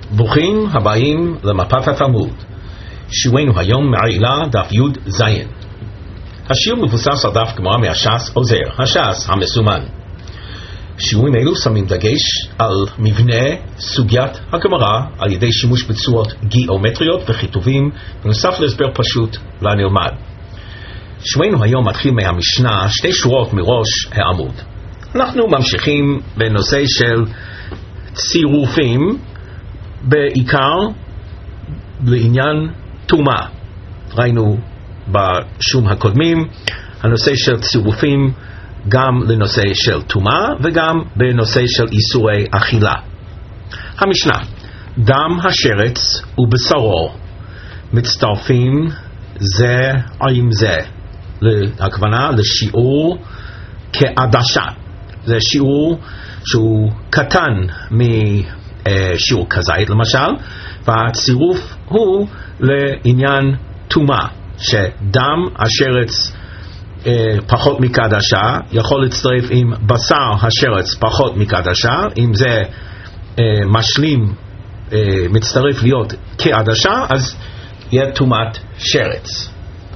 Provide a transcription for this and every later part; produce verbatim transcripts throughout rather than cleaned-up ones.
ברוכים הבאים למפת התלמוד. שיעורנו היום מעילה דף י' זין. השיעור מבוסס על דף גמרא מהש"ס עוזר, הש"ס המסומן. שיעורים אלו שמים דגש על מבנה סוגיית הגמרא על ידי שימוש בצורות גיאומטריות וכיתובים, בנוסף להסבר פשוט לנלמד. שיעורנו היום מתחיל מהמשנה, שתי שורות מראש העמוד. אנחנו ממשיכים בנושא של צירופים, בעיקר לעניין טומאה. ראינו בשיעורים הקודמים הנושא של צירופים גם לנושא של טומאה וגם בנושא של איסורי אכילה. המשנה, דם השרץ ובשרו מצטרפים זה עם זה, הכוונה לשיעור כעדשה. זה שיעור שהוא קטן משיעור כזית למשל, והצירוף הוא לעניין טומאה, שדם השרץ פחות מקדשה יכול להצטרף עם בשר השרץ פחות מקדשה, אם זה משלים מצטרף להיות כעדשה, אז יהיה טומאת שרץ.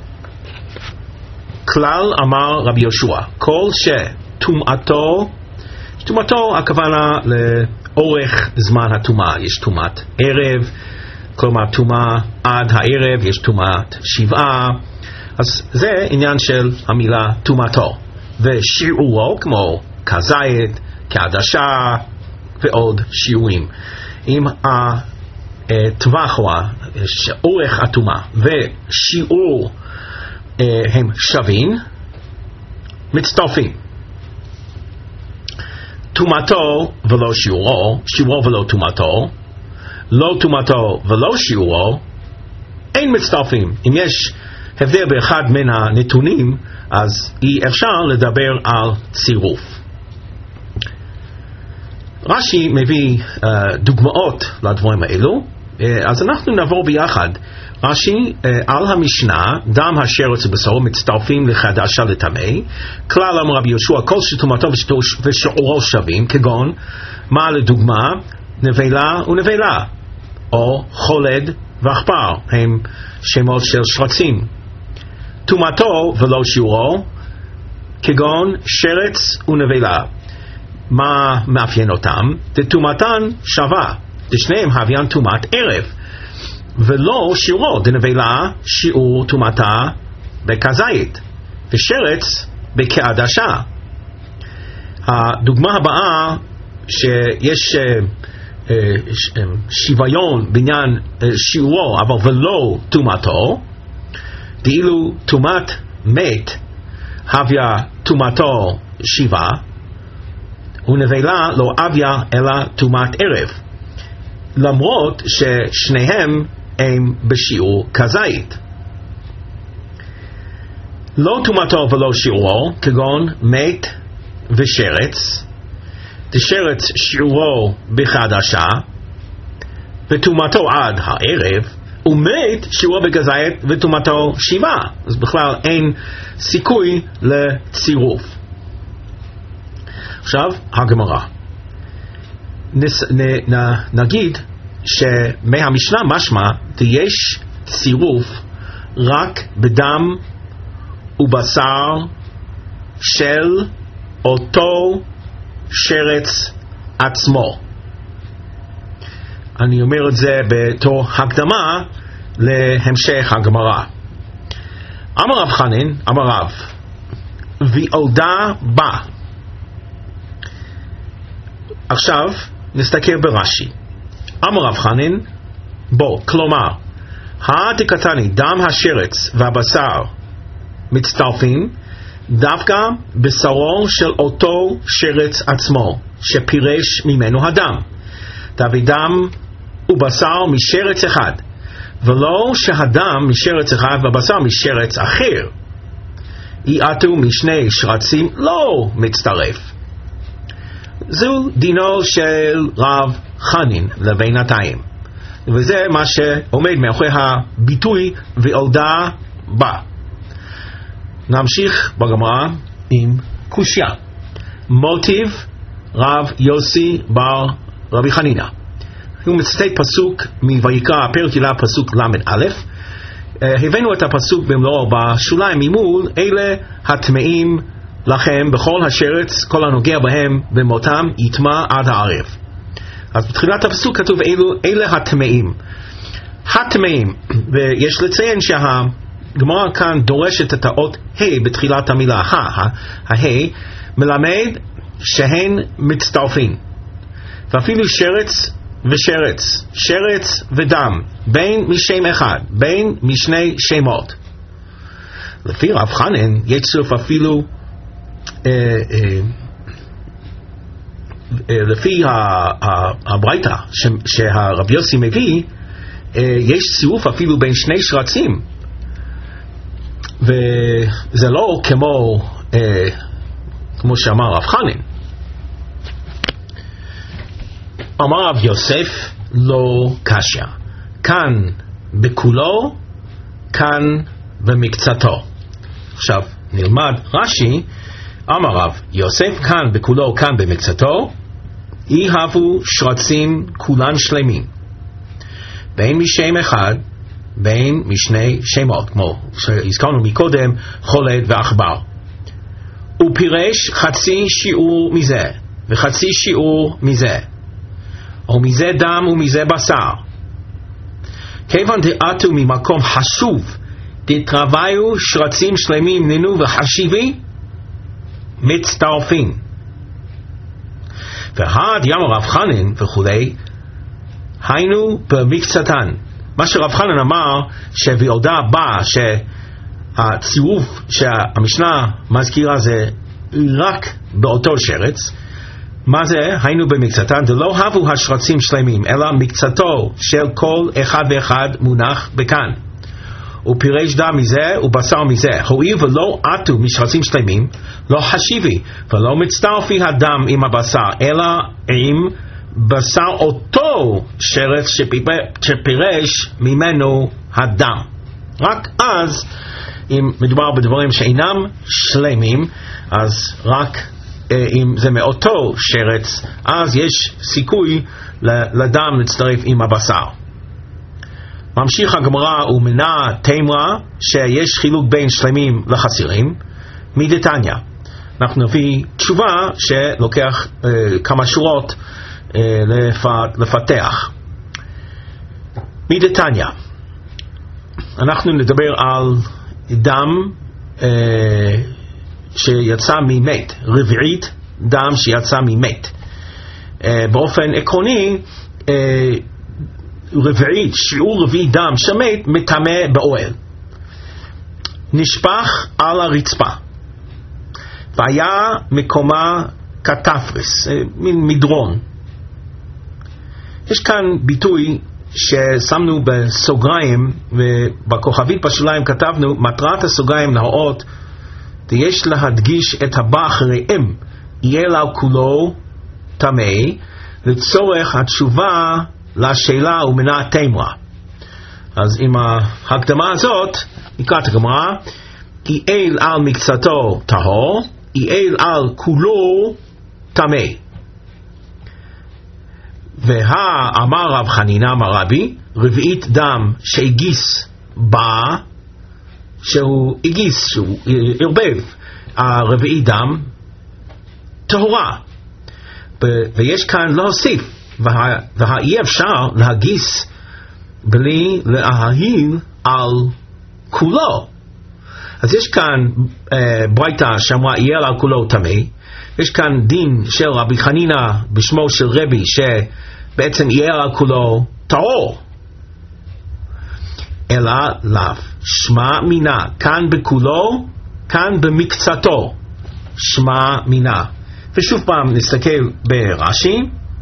כלל אמר רבי יהושע, כל שטומאתו, טומאתו הכוונה לאורך זמן הטומאה. יש טומאת ערב, כלומר טומאה עד הערב, יש טומאת שבעה, אז זה עניין של המילה טומאתו. ושיעורו כמו כזית, כעדשה ועוד שיעורים. אם הטווח או אורך הטומאה ושיעור הם שווים, מצטרפים. טומאתו ולא שיעורו, שיעורו ולא טומאתו, לא טומאתו ולא שיעורו, אין מצטרפים. אם יש הבדל באחד מן הנתונים, אז אי אפשר לדבר על צירוף. רש"י מביא uh, דוגמאות לדברים האלו, uh, אז אנחנו נעבור ביחד. רש"י uh, על המשנה, דם השרץ ובשרו מצטרפים לחדשה לטמא. כלל אמר רבי יהושע, כל שטומאתו ושיעורו שווים, כגון, מה לדוגמה? נבלה ונבלה, או חולד ועכבר, הם שמות של שרצים. טומאתו ולא שיעורו, כגון שרץ ונבלה. מה מאפיין אותם? דטומאתן שווה, דשניהם הוויין טומאת ערב, ולא שיעורו, דנבלה שיעור טומאתה בכזית, ושרץ בכעדשה. הדוגמה הבאה, שיש uh, uh, שוויון בעניין uh, שיעורו, אבל ולא טומאתו, דאילו טומאת מת הוויה טומאתו שבעה, ונבלה לא הוויה אלא טומאת ערב, למרות ששניהם הם בשיעור כזית. לא טומאתו ולא שיעורו, כגון מת ושרץ, דשרץ שיעורו בחדשה וטומאתו עד הערב, ומת שיעורו בכזית וטומאתו שבעה, אז בכלל אין סיכוי לצירוף. עכשיו הגמרא, נס, נ, נ, נגיד שמהמשנה משמע יש צירוף רק בדם ובשר של אותו שרץ עצמו. אני אומר את זה בתור הקדמה להמשך הגמרא. אמר רב חנין, אמר רב, ויולדה בה. עכשיו נסתכל ברש"י. אמר רב חנין, בו, כלומר, הדקתני, דם השרץ והבשר מצטרפים דווקא בשרו של אותו שרץ עצמו, שפירש ממנו הדם. תביא דם ובשר משרץ אחד, ולא שהדם משרץ אחד ובשר משרץ אחר. יעתו משני שרצים לא מצטרף. זו דינו של רב חנין לבינתיים, וזה מה שעומד מאחורי הביטוי ויולדה בה. נמשיך בגמרא עם קושיה. מוטיב רב יוסי בר רבי חנינא, הוא מצטט פסוק מויקרא, פרק י"א פסוק למ"א. הבאנו את הפסוק במלואו בשוליים ממול, אלה הטמאים לכם בכל השרץ, כל הנוגע בהם במותם יטמע עד הערב. אז בתחילת הפסוק כתוב אלו, אלה הטמאים. הטמאים, ויש לציין שהגמרא כאן דורשת את האות ה' בתחילת המילה. ה, ה, מלמד שהן מצטרפים. ואפילו שרץ ושרץ, שרץ ודם, בין משם אחד, בין משני שמות. לפי רב חנן יש צורך אפילו אה, אה, אה, לפי הברייתא שהרב יוסי מביא, אה, יש צירוף אפילו בין שני שרצים, וזה לא כמו אה, כמו שאמר רב חנן. אמר רב יוסף לא קשיא, כאן בכולו, כאן במקצתו. עכשיו נלמד רש"י. אמר רב יוסף כאן בכולו, כאן במקצתו, יהבו שרצים כולן שלמים, בין משם אחד, בין משני שמות, כמו שהזכרנו מקודם, חולד ועכבר. הוא פירש חצי שיעור מזה וחצי שיעור מזה, או מזה דם ומזה בשר. כיוון דעתו ממקום חשוב, דתרוויו שרצים שלמים נינו וחשיבי, מצטרפים. והד ים רב חנן וכולי, היינו במקצתן. מה שרב חנן אמר, שבעודה בא שהצירוף שהמשנה מזכירה זה רק באותו שרץ, מה זה? היינו במקצתן, דלא הבו השרצים שלמים, אלא מקצתו של כל אחד ואחד מונח בכאן. הוא פירש דם מזה ובשר מזה. הואיל ולא עטו משרצים שלמים, לא חשיבי ולא מצטרפי הדם עם הבשר, אלא עם בשר אותו שרץ שפירש ממנו הדם. רק אז, אם מדובר בדברים שאינם שלמים, אז רק אם זה מאותו שרץ, אז יש סיכוי לדם להצטרף עם הבשר. ממשיך הגמרא ומנה תימרה שיש חילוק בין שלמים לחסירים מדתניא. אנחנו נביא תשובה שלוקח אה, כמה שורות אה, לפתח. מדתניא אנחנו נדבר על דם אה, שיצא ממת, רביעית דם שיצא ממת. אה, באופן עקרוני אה, רביעית, שיעור רביעי דם שמת מטמא באוהל, נשפך על הרצפה, והיה מקומה כתפרס, מין מדרון. יש כאן ביטוי ששמנו בסוגריים, ובכוכבית בשוליים כתבנו מטרת הסוגריים להראות ויש להדגיש את הבא אחריהם, יהיה לה כולו טמא, לצורך התשובה לשאלה ומנה תימרה. אז עם ההקדמה הזאת נקרא את הגמרא, יעל על מקצתו טהור, יעל על כולו טמא. והאמר רב חנינא אמר רבי, רביעית דם שהגיס בה, שהוא הגיס, שהוא ערבב הרביעי דם, טהורה. ויש כאן להוסיף, והאי אפשר להגיס בלי להעיל על כולו. אז יש כאן אה, ברייתא שאמרה יהיה על כולו טמא. יש כאן דין של רבי חנינא בשמו של רבי שבעצם יהיה על כולו טהור. אלא לאו, שמע מינה, כאן בכולו, כאן במקצתו, שמע מינה. ושוב פעם נסתכל ברש"י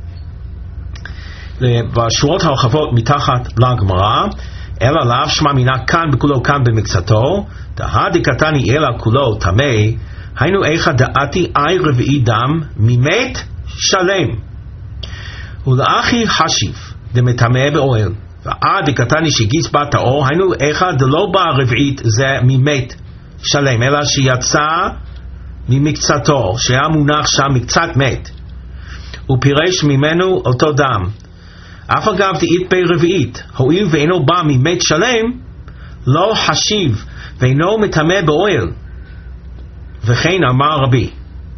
בשורות הרחבות מתחת לגמרא, אלא לאו שמע מינה, כאן בכולו, כאן במקצתו, דהדי קטני אלא כולו טמא, היינו איכא דעתי אי רביעי דם ממת שלם, ולאחי חשיב דמטמא באוהל, ועדי קטני שהגיס בה טהור, היינו איכא דלא בא רביעית זה ממת שלם, אלא שיצא ממקצתו, שהיה מונח שם מקצת מת, ופירש ממנו אותו דם. אף אגב דאית בי רביעית, הואיל ואינו בא ממת שלם, לא חשיב ואינו מטמא באוהל. וכן אמר רבי.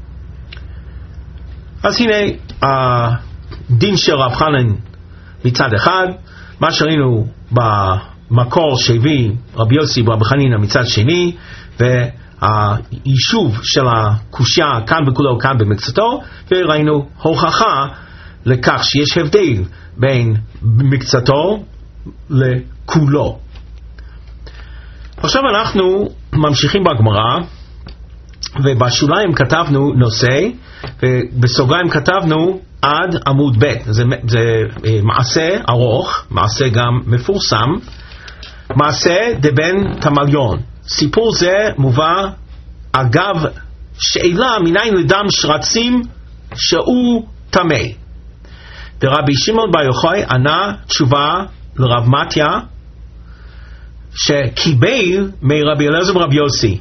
אז הנה הדין של רב חנן מצד אחד, מה שראינו במקור שהביא רבי יוסי ורבי חנינא מצד שני, והיישוב של הקושיה כאן בכולו כאן במקצתו, וראינו הוכחה לכך שיש הבדל בין מקצתו לכולו. עכשיו אנחנו ממשיכים בגמרא, ובשוליים כתבנו נושא, ובסוגריים כתבנו עד עמוד ב'. זה, זה מעשה ארוך, מעשה גם מפורסם, מעשה דבן תמליון. סיפור זה מובא אגב שאלה מניין לדם שרצים שהוא טמא. ורבי שמעון בר יוחאי ענה תשובה לרב מתיה שקיבל מרבי אליעזר ורבי יוסי.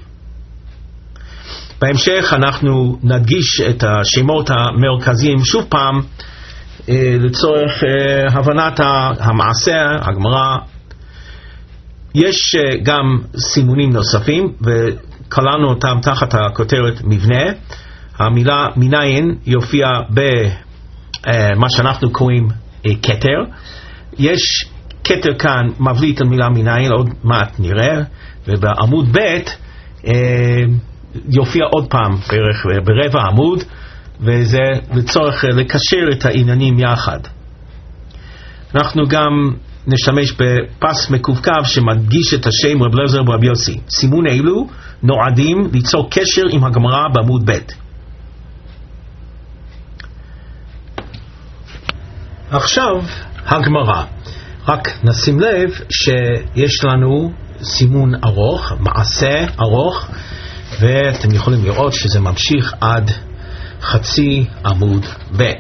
בהמשך אנחנו נדגיש את השמות המרכזיים שוב פעם אה, לצורך אה, הבנת המעשה, הגמרא. יש אה, גם סימונים נוספים וכללנו אותם תחת הכותרת מבנה. המילה מניין יופיע במה אה, שאנחנו קוראים אה, כתר. יש כתר כאן מבליט על מילה מניין, עוד מעט נראה, ובעמוד ב' אה, יופיע עוד פעם בערך ברבע עמוד, וזה לצורך לקשר את העניינים יחד. אנחנו גם נשתמש בפס מקווקו שמדגיש את השם רב אליעזר ורבי יוסי. סימון אלו נועדים ליצור קשר עם הגמרא בעמוד ב'. עכשיו הגמרא. רק נשים לב שיש לנו סימון ארוך, מעשה ארוך, ואתם יכולים לראות שזה ממשיך עד חצי עמוד ב'.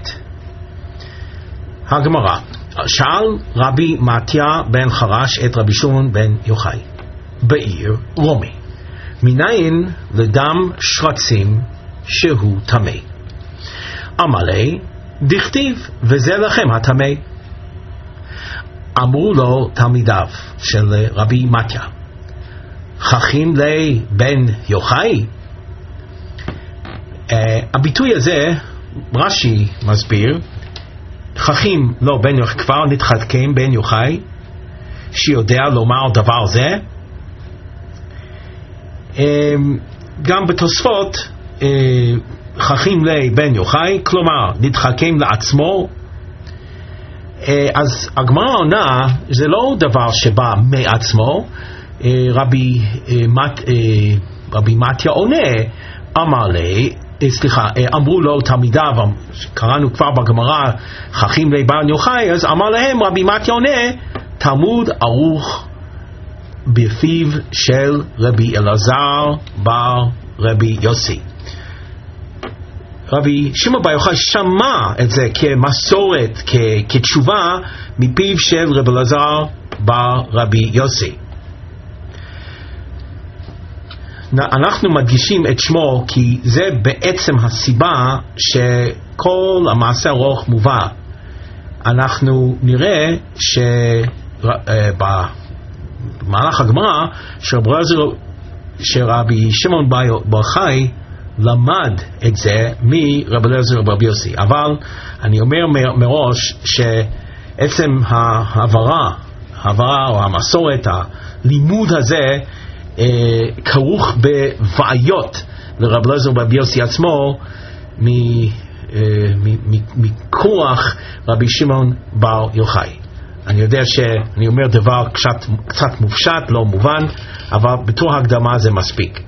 הגמרא. שאל רבי מתיה בן חרש את רבי שמעון בן יוחאי בעיר רומי, מניין לדם שרצים שהוא טמא? אמר לי, דכתיב וזה לכם הטמא. אמרו לו תלמידיו של רבי מתיה, חכים לי בן יוחאי? Uh, הביטוי הזה רש"י מסביר, חכים לא בן יוחאי, כבר נתחכם בן יוחאי שיודע לומר דבר זה. uh, גם בתוספות uh, חכים לי בן יוחאי, כלומר נתחכם לעצמו. uh, אז הגמרא עונה, זה לא דבר שבא מעצמו. רבי, מת, רבי מתיה עונה, אמר לי, סליחה, אמרו לו תלמידיו, קראנו כבר בגמרא, חכים לי בן יוחאי, אז אמר להם רבי מתיה עונה, תלמוד ערוך בפיו של רבי אלעזר בר רבי יוסי. רבי שמעון בר יוחאי שמע את זה כמסורת, כ, כתשובה מפיו של רבי אלעזר בר רבי יוסי. אנחנו מדגישים את שמו כי זה בעצם הסיבה שכל המעשה ארוך מובא. אנחנו נראה שבמהלך הגמרא שרבי שמעון בר יוחאי למד את זה מרבי אליעזר ורבי יוסי. אבל אני אומר מראש שעצם העברה, העברה או המסורת, הלימוד הזה כרוך בבעיות לרבי אליעזר ורבי יוסי עצמו מכוח רבי שמעון בר יוחאי. אני יודע שאני אומר דבר קצת, קצת מופשט, לא מובן, אבל בתור הקדמה זה מספיק.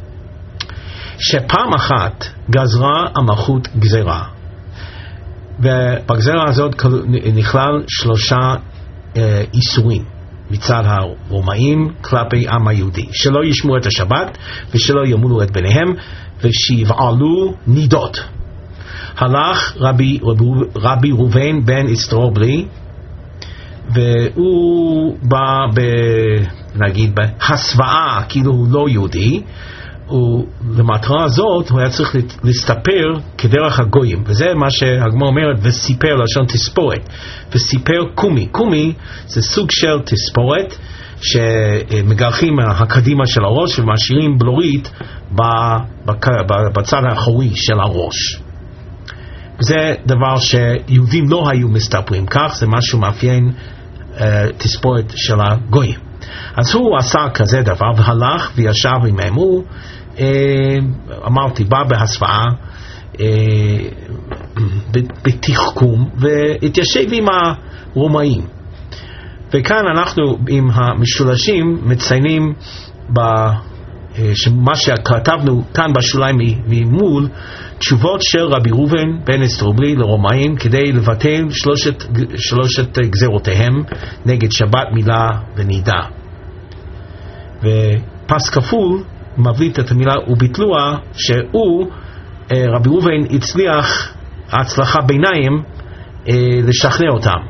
שפעם אחת גזרה המלכות גזרה, ובגזרה הזאת נכלל שלושה אה, איסורים מצד הרומאים כלפי עם היהודי: שלא ישמעו את השבת, ושלא ימולו את בניהם, ושיבעלו נידות. הלך רבי, רבי, רבי ראובן בן אסטרובלי, והוא בא ב, נגיד בהסוואה כאילו הוא לא יהודי, ולמטרה הזאת הוא היה צריך להסתפר כדרך הגויים, וזה מה שהגמרא אומרת וסיפר לשון תספורת, וסיפר קומי. קומי זה סוג של תספורת שמגרחים הקדימה של הראש ומשאירים בלורית בצד האחורי של הראש. זה דבר שיהודים לא היו מסתפרים כך, זה משהו מאפיין uh, תספורת של הגויים. אז הוא עשה כזה דבר והלך וישב עמהם. הוא uh, אמרתי בא בהסוואה uh, בתחכום והתיישב עם הרומאים. וכאן אנחנו עם המשולשים מציינים ב, uh, מה שכתבנו כאן בשוליים ממול, תשובות של רבי ראובן בן אסטרובלי לרומאים כדי לבטל שלושת, שלושת גזרותיהם נגד שבת, מילה ונידה. ופס כפול מבליט את המילה וביטלוה, שהוא רבי ראובן הצליח הצלחה ביניים לשכנע אותם.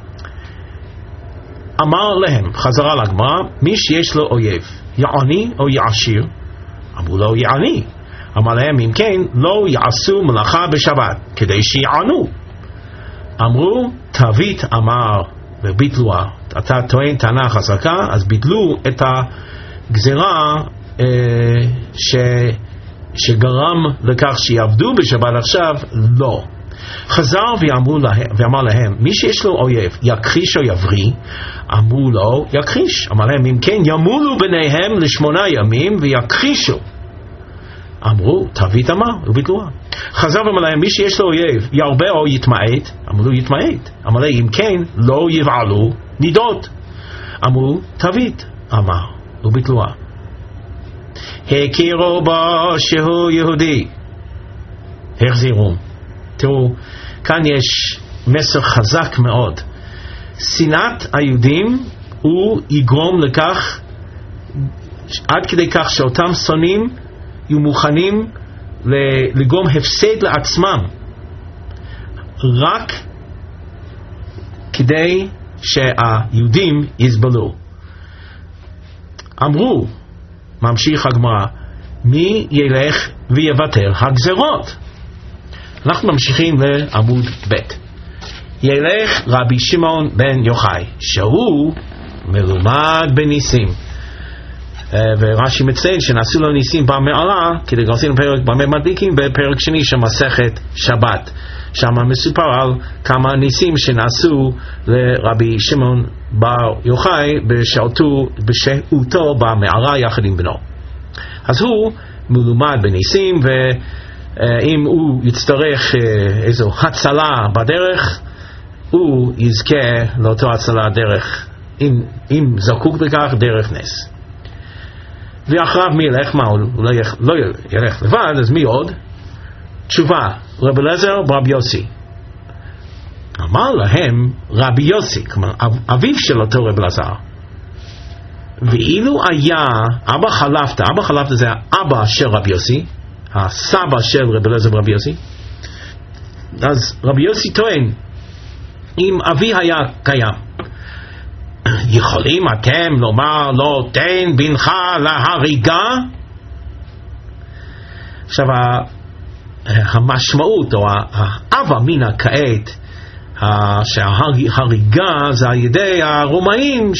אמר להם, חזרה לגמרא, מי שיש לו אויב יעני או יעשיר? אמרו לו יעני. אמר להם, אם כן, לא יעשו מלאכה בשבת, כדי שיענו. אמרו, תווית אמר וביטלוה. אתה טוען טענה חזקה, אז ביטלו את הגזרה אה, ש, שגרם לכך שיעבדו בשבת עכשיו, לא. חזר ואמרו לה, ואמר להם, מי שיש לו אויב, יכחיש או יבריא? אמרו לו, יכחיש. אמר להם, אם כן, ימולו ביניהם לשמונה ימים ויכחישו. אמרו, תווית אמר וביטלוה. חזר ואמר להם, מי שיש לו אויב ירבה או יתמעט? אמרו לו, יתמעט. אמר להם, אם כן, לא יבעלו נידות. אמרו, תווית אמר וביטלוה. הכירו בו שהוא יהודי, החזירו. תראו, כאן יש מסר חזק מאוד. שנאת היהודים הוא יגרום לכך, עד כדי כך שאותם שונאים יהיו מוכנים לגרום הפסד לעצמם רק כדי שהיהודים יסבלו. אמרו, ממשיך הגמרא, מי ילך ויבטל הגזרות? אנחנו ממשיכים לעמוד ב'. ילך רבי שמעון בן יוחאי, שהוא מלומד בניסים. ורש"י מציין שנעשו לו ניסים במעלה, כדי גרסים פרק במה מדליקים, בפרק שני של מסכת שבת. שם מסופר על כמה ניסים שנעשו לרבי שמעון בר יוחאי בשהותו במערה יחד עם בנו. אז הוא מלומד בניסים, ואם הוא יצטרך איזו הצלה בדרך, הוא יזכה לאותו הצלה דרך, אם, אם זקוק לכך, דרך נס. ואחריו מי ילך? מה, הוא לא ילך, לא ילך לבד, אז מי עוד? תשובה, רבי אליעזר ברבי יוסי. אמר להם רבי יוסי, כלומר אביו של אותו רבי אליעזר, ואילו היה אבא חלפתא, אבא חלפתא זה האבא של רבי יוסי, הסבא של רבי אליעזר ברבי יוסי, אז רבי יוסי טוען, אם אבי היה קיים, יכולים אתם לומר לא תן בנך להריגה? עכשיו המשמעות או האווה מינה כעת שההריגה זה על ידי הרומאים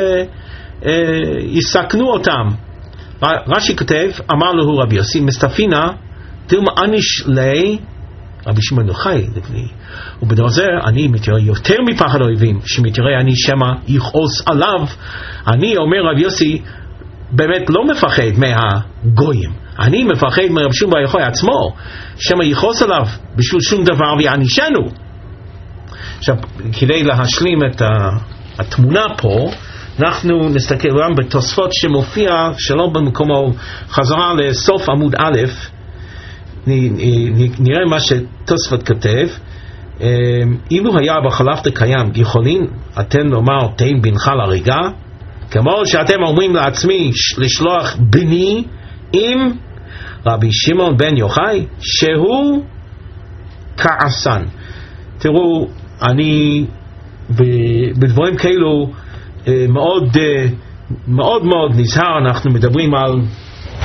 שיסכנו אותם. רש"י כותב, אמר לו רבי יוסי מסתפינה תלמה אניש לי רבי שמעון יוחאי לבני, ובדבר זה אני מתראה יותר מפחד אויבים, שמתראה אני שמה יכעוס עליו. אני אומר רבי יוסי באמת לא מפחד מהגויים, אני מפחד מרבי שמעון בר יוחאי עצמו, שמה יכעוס עליו בשביל שום דבר ויענישנו. עכשיו כדי להשלים את התמונה פה, אנחנו נסתכל גם בתוספות שמופיע שלא במקומו, חזרה לסוף עמוד א', נראה מה שתוספות כתב. אילו היה בחלפתא קיים, יכולים אתם לומר תן בנך להריגה? כמו שאתם אומרים לעצמי לשלוח בני עם רבי שמעון בן יוחאי שהוא כעסן. תראו, אני בדברים כאלו מאוד מאוד מאוד נזהר. אנחנו מדברים על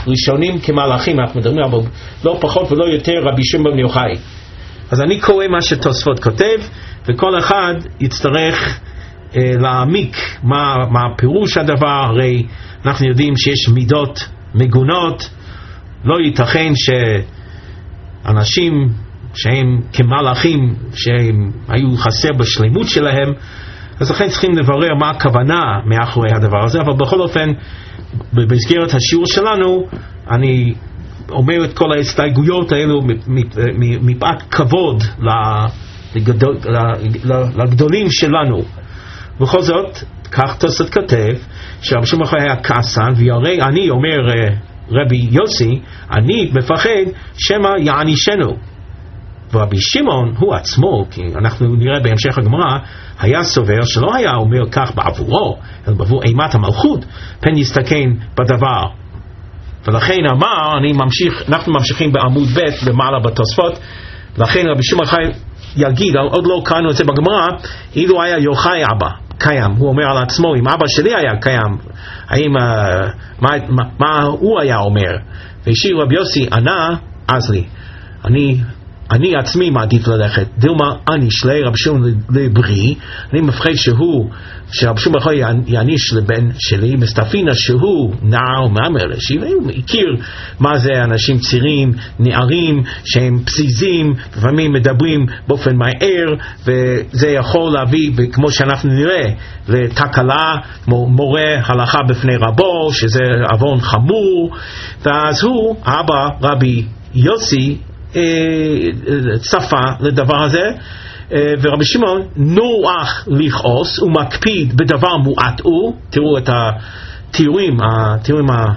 ראשונים כמלאכים, אנחנו מדברים אבל לא פחות ולא יותר רבי שמעון בן יוחאי. אז אני קורא מה שתוספות כותב, וכל אחד יצטרך אה, להעמיק מה, מה פירוש הדבר. הרי אנחנו יודעים שיש מידות מגונות, לא ייתכן שאנשים שהם כמלאכים שהם היו חסר בשלמות שלהם, אז לכן צריכים לברר מה הכוונה מאחורי הדבר הזה. אבל בכל אופן במסגרת השיעור שלנו אני אומר את כל ההסתייגויות האלו מפאת כבוד לגדול, לגדולים שלנו. בכל זאת כך תוספות כותב שרבי שמעון היה כעסן, והרי אני אומר רבי יוסי, אני מפחד שמא יענישנו. ורבי שמעון הוא עצמו, כי אנחנו נראה בהמשך הגמרא, היה סובר שלא היה אומר כך בעבורו, אלא בעבור אימת המלכות פן יסתכן בדבר. ולכן אמר, אני ממשיך, אנחנו ממשיכים בעמוד ב' למעלה בתוספות, לכן רבי שמעון יגיד, עוד לא קראנו את זה בגמרא, אילו היה יוחאי אבא קיים, הוא אומר על עצמו, אם אבא שלי היה קיים, האם, מה, מה, מה הוא היה אומר? והשאיר רבי יוסי ענה, אז לי, אני אני עצמי מעדיף ללכת, דילמה אני שלי רבי שמעון לבריא, אני מפחד שהוא, שרבי שמעון יכול יעניש לבן שלי, מסתפינה שהוא נער מאמר לשיב, הוא הכיר מה זה אנשים צעירים, נערים, שהם פזיזים, לפעמים מדברים באופן מהר, וזה יכול להביא, כמו שאנחנו נראה, לתקלה, כמו מורה הלכה בפני רבו, שזה עוון חמור, ואז הוא, אבא רבי יוסי, צפה לדבר הזה, ורבי שמעון נוח לכעוס ומקפיד בדבר מועט הוא. תראו את התיאורים, התיאורים ה...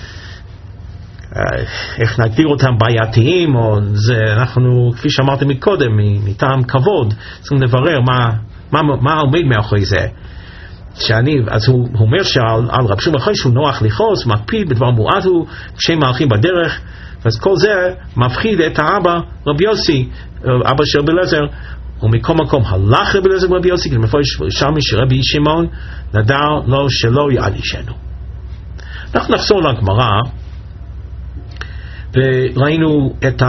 איך נגדיר אותם, בעייתיים, או זה, אנחנו כפי שאמרתי מקודם, מטעם כבוד צריכים לברר מה, מה, מה עומד מאחורי זה. שאני, אז הוא אומר שעל על רבי שמעון שהוא נוח לכעוס ומקפיד בדבר מועט הוא כשהם מהלכים בדרך, אז כל זה מפחיד את האבא רבי יוסי, אבא של רבי אליעזר, ומכל מקום הלך רבי אליעזר רבי יוסי, כי מפורש שם שרבי שמעון נדר לו שלא יענישנו. אנחנו נחזור לגמרא, וראינו את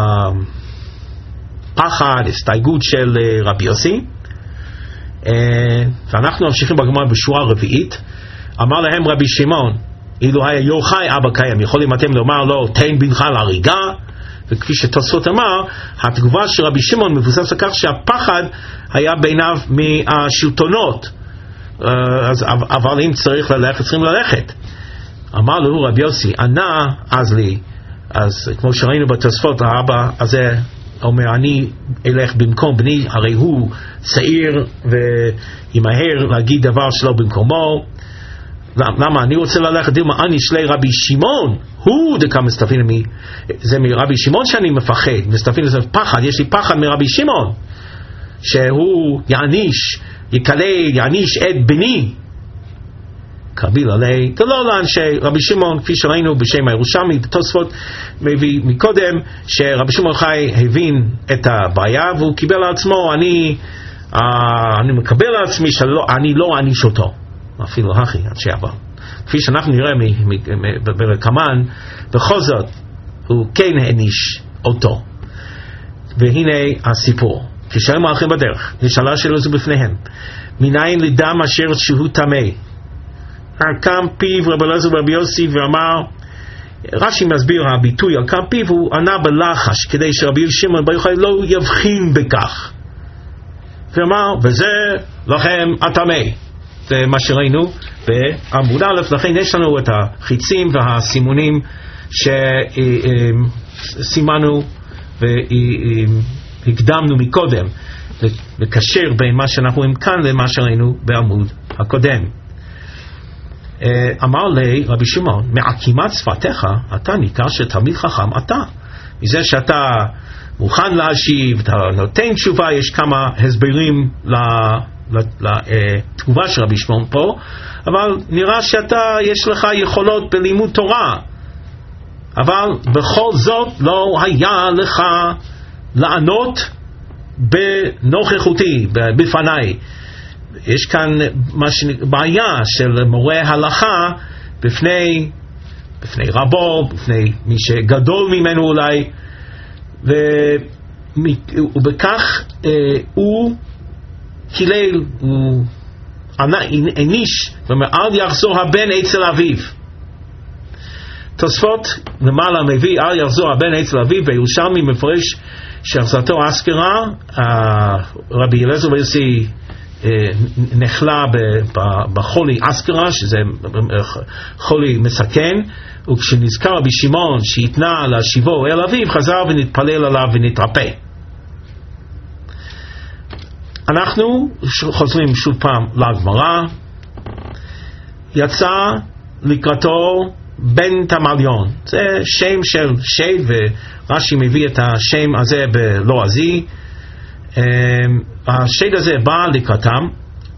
הפחד, הסתייגות של רבי יוסי, ואנחנו ממשיכים בגמרא בשורה רביעית. אמר להם רבי שמעון, אילו היה יוחאי אבא קיים, יכולים אתם לומר לו תן בנך להריגה? וכפי שתוספות אמר, התגובה של רבי שמעון מבוסס על כך שהפחד היה ביניו מהשלטונות, אז, אבל אם צריך ללכת, צריכים ללכת. אמר לו רבי יוסי, ענה אז לי, אז כמו שראינו בתוספות, האבא הזה אומר, אני אלך במקום בני, הרי הוא צעיר וימהר להגיד דבר שלא במקומו. למה אני רוצה ללכת? דילמה אני שלי רבי שמעון, הוא דקה מסתפין מי, זה מרבי שמעון שאני מפחד, מסתפין לזה פחד, יש לי פחד מרבי שמעון שהוא יעניש, יקלל, יעניש את בני. קביל עלי תלו לאנשי רבי שמעון, כפי שראינו בשם הירושלמי בתוספות מביא מקודם, שרבי שמעון חי הבין את הבעיה והוא קיבל על עצמו, אני, אה, אני מקבל על עצמי שאני לא אעניש אותו, אפילו הכי אנשי עבר, כפי שאנחנו נראה ברקמן, בכל זאת הוא כן העניש אותו. והנה הסיפור, כשהם הולכים בדרך נשאלה שאלה זו בפניהם, מניין לדם אשר שהוא טמא? ערקם פיו רבי אליעזר ורבי יוסי, ואמר, רש"י מסביר הביטוי ערקם פיו, הוא ענה בלחש כדי שרבי שמעון בר יוחאי לא יבחין בכך, ואמר, וזה לכם הטמא. זה מה שראינו בעמוד א'. לכן יש לנו את החיצים והסימונים שסימנו והקדמנו מקודם, לקשר בין מה שאנחנו רואים כאן למה שראינו בעמוד הקודם. אמר לי רבי שמעון, מעקימת שפתיך אתה ניכר שתלמיד חכם אתה. מזה שאתה מוכן להשיב, אתה נותן תשובה, יש כמה הסברים לתגובה של רבי שמעון פה, אבל נראה שאתה יש לך יכולות בלימוד תורה, אבל בכל זאת לא היה לך לענות בנוכחותי, בפניי. יש כאן בעיה של מורה הלכה בפני בפני רבו, בפני מי שגדול ממנו אולי, ו... ובכך אה, הוא קילל, הוא עניש, ואומר אל יחזור הבן אצל אביו. תוספות למעלה מביא אל יחזור הבן אצל אביו, וירושלמי מפרש שהחזרתו אזכרה, רבי אליעזר בן יוסי נחלה בחולי אזכרה, שזה חולי מסכן, וכשנזכר רבי שמעון שהתנה להשיבו אל אביו, חזר ונתפלל עליו ונתרפא. אנחנו חוזרים שוב פעם לגמרא. יצא לקראתו בן תמליון, זה שם של שד, ורש"י מביא את השם הזה בלועזי. השד הזה בא לקראתם,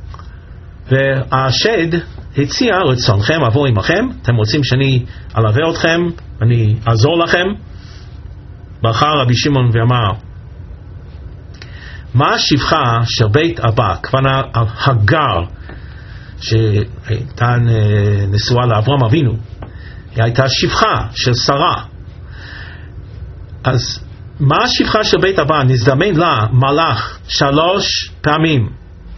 והשד הציע רצונכם אבוא עמכם, אתם רוצים שאני אלווה אתכם, אני אעזור לכם? ברכה רבי שמעון ואמר, מה השפחה של בית אבא, כוונה הגר שהייתה נשואה לאברהם אבינו, היא הייתה שפחה של שרה. אז מה השפחה של בית אבא? נזדמן לה מלאך שלוש פעמים,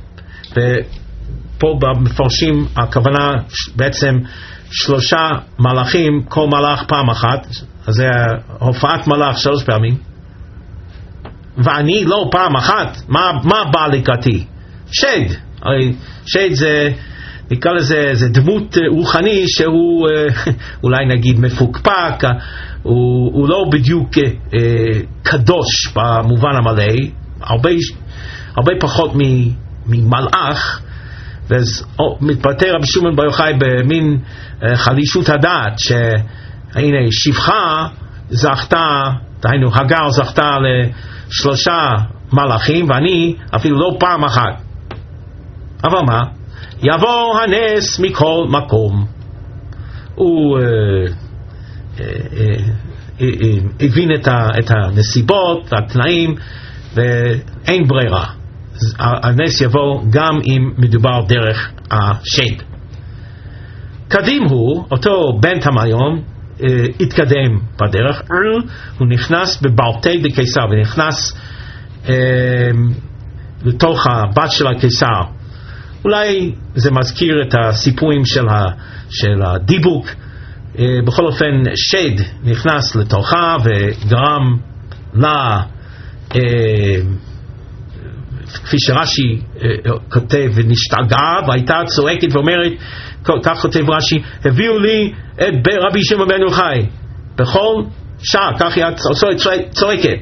ופה במפרשים הכוונה בעצם שלושה מלאכים, כל מלאך פעם אחת, אז זה הופעת מלאך שלוש פעמים, ואני לא פעם אחת. מה, מה בא לקראתי? שד. הרי שד זה, נקרא לזה, זה דמות רוחני שהוא אולי נגיד מפוקפק, הוא, הוא לא בדיוק אה, קדוש במובן המלא, הרבה, הרבה פחות ממלאך, ואז מתבטא רבי שמעון בר יוחאי במין אה, חלישות הדעת, שהנה שפחה זכתה, דהיינו הגר זכתה לשלושה מלאכים, ואני אפילו לא פעם אחת. אבל מה? יבוא הנס מכל מקום. הוא אה, הבין את הנסיבות, התנאים, ואין ברירה. הנס יבוא גם אם מדובר דרך השד. קדים הוא, אותו בן תמליון, התקדם בדרך, הוא נכנס בבלתי דקיסר, ונכנס לתוך הבת של הקיסר. אולי זה מזכיר את הסיפורים של הדיבוק. בכל אופן שד נכנס לתוכה וגרם לה, כפי שרש"י כותב, ונשתגעה והייתה צועקת ואומרת, כך כותב רש"י, הביאו לי את רבי שמעון בן יוחאי. בכל שעה כך היא צועקת.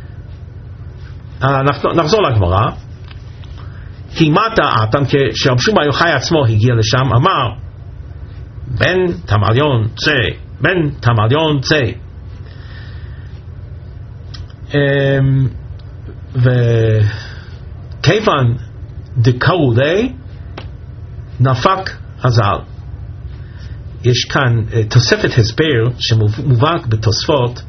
נחזור לגמרא. כי מטה אתם, כשרבי שמעון בן יוחאי עצמו הגיע לשם, אמר בן תמליון צא, בן תמליון צא. וכיוון דקראו לי, נפק הזל. יש כאן תוספת הסבר שמובא בתוספות,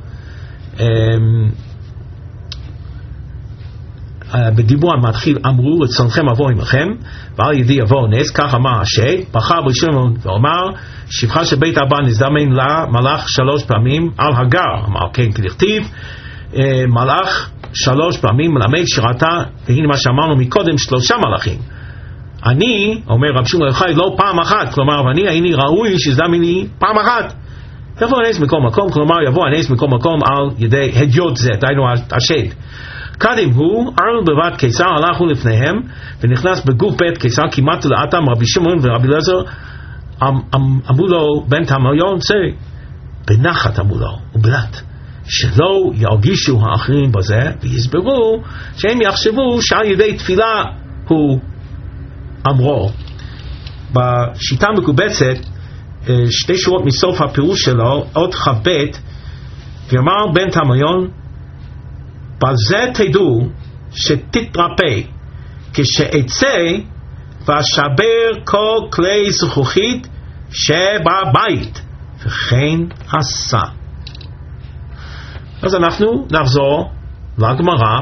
בדיבור המתחיל, אמרו רצונכם אבוא עמכם ועל ידי יבוא נס, כך אמר השד. בחר רבי שמעון ואומר, שפחה של בית אבא נזדמן לה מלאך שלוש פעמים על הגר. אמר כן כדכתיב, מלאך שלוש פעמים מלמד שראתה, והנה מה שאמרנו מקודם, שלושה מלאכים. אני, אומר רבי שמעון בר יוחאי, לא פעם אחת, כלומר, ואני הייני ראוי שיזדמן לי פעם אחת. יבוא הנס מכל מקום, כלומר יבוא הנס מכל מקום על ידי הדיוט זה, דהיינו השד. קדים הוא, ארל בבת קיסר, הלכו לפניהם, ונכנס בגוף בית קיסר, כמעט לאטם רבי שמעון ורבי אליעזר, אמרו לו, בן תמליון צא, בנחת אמרו לו, ובלט, שלא ירגישו האחרים בזה, ויסברו, שהם יחשבו שעל ידי תפילה הוא אמרו. בשיטה מקובצת, שתי שורות מסוף הפירוש שלו, עוד חבט, ואמר בן תמליון, בזה תדעו שתתרפא, כשאצא ואשבר כל כלי זכוכית שבבית, וכן עשה. אז אנחנו נחזור לגמרא.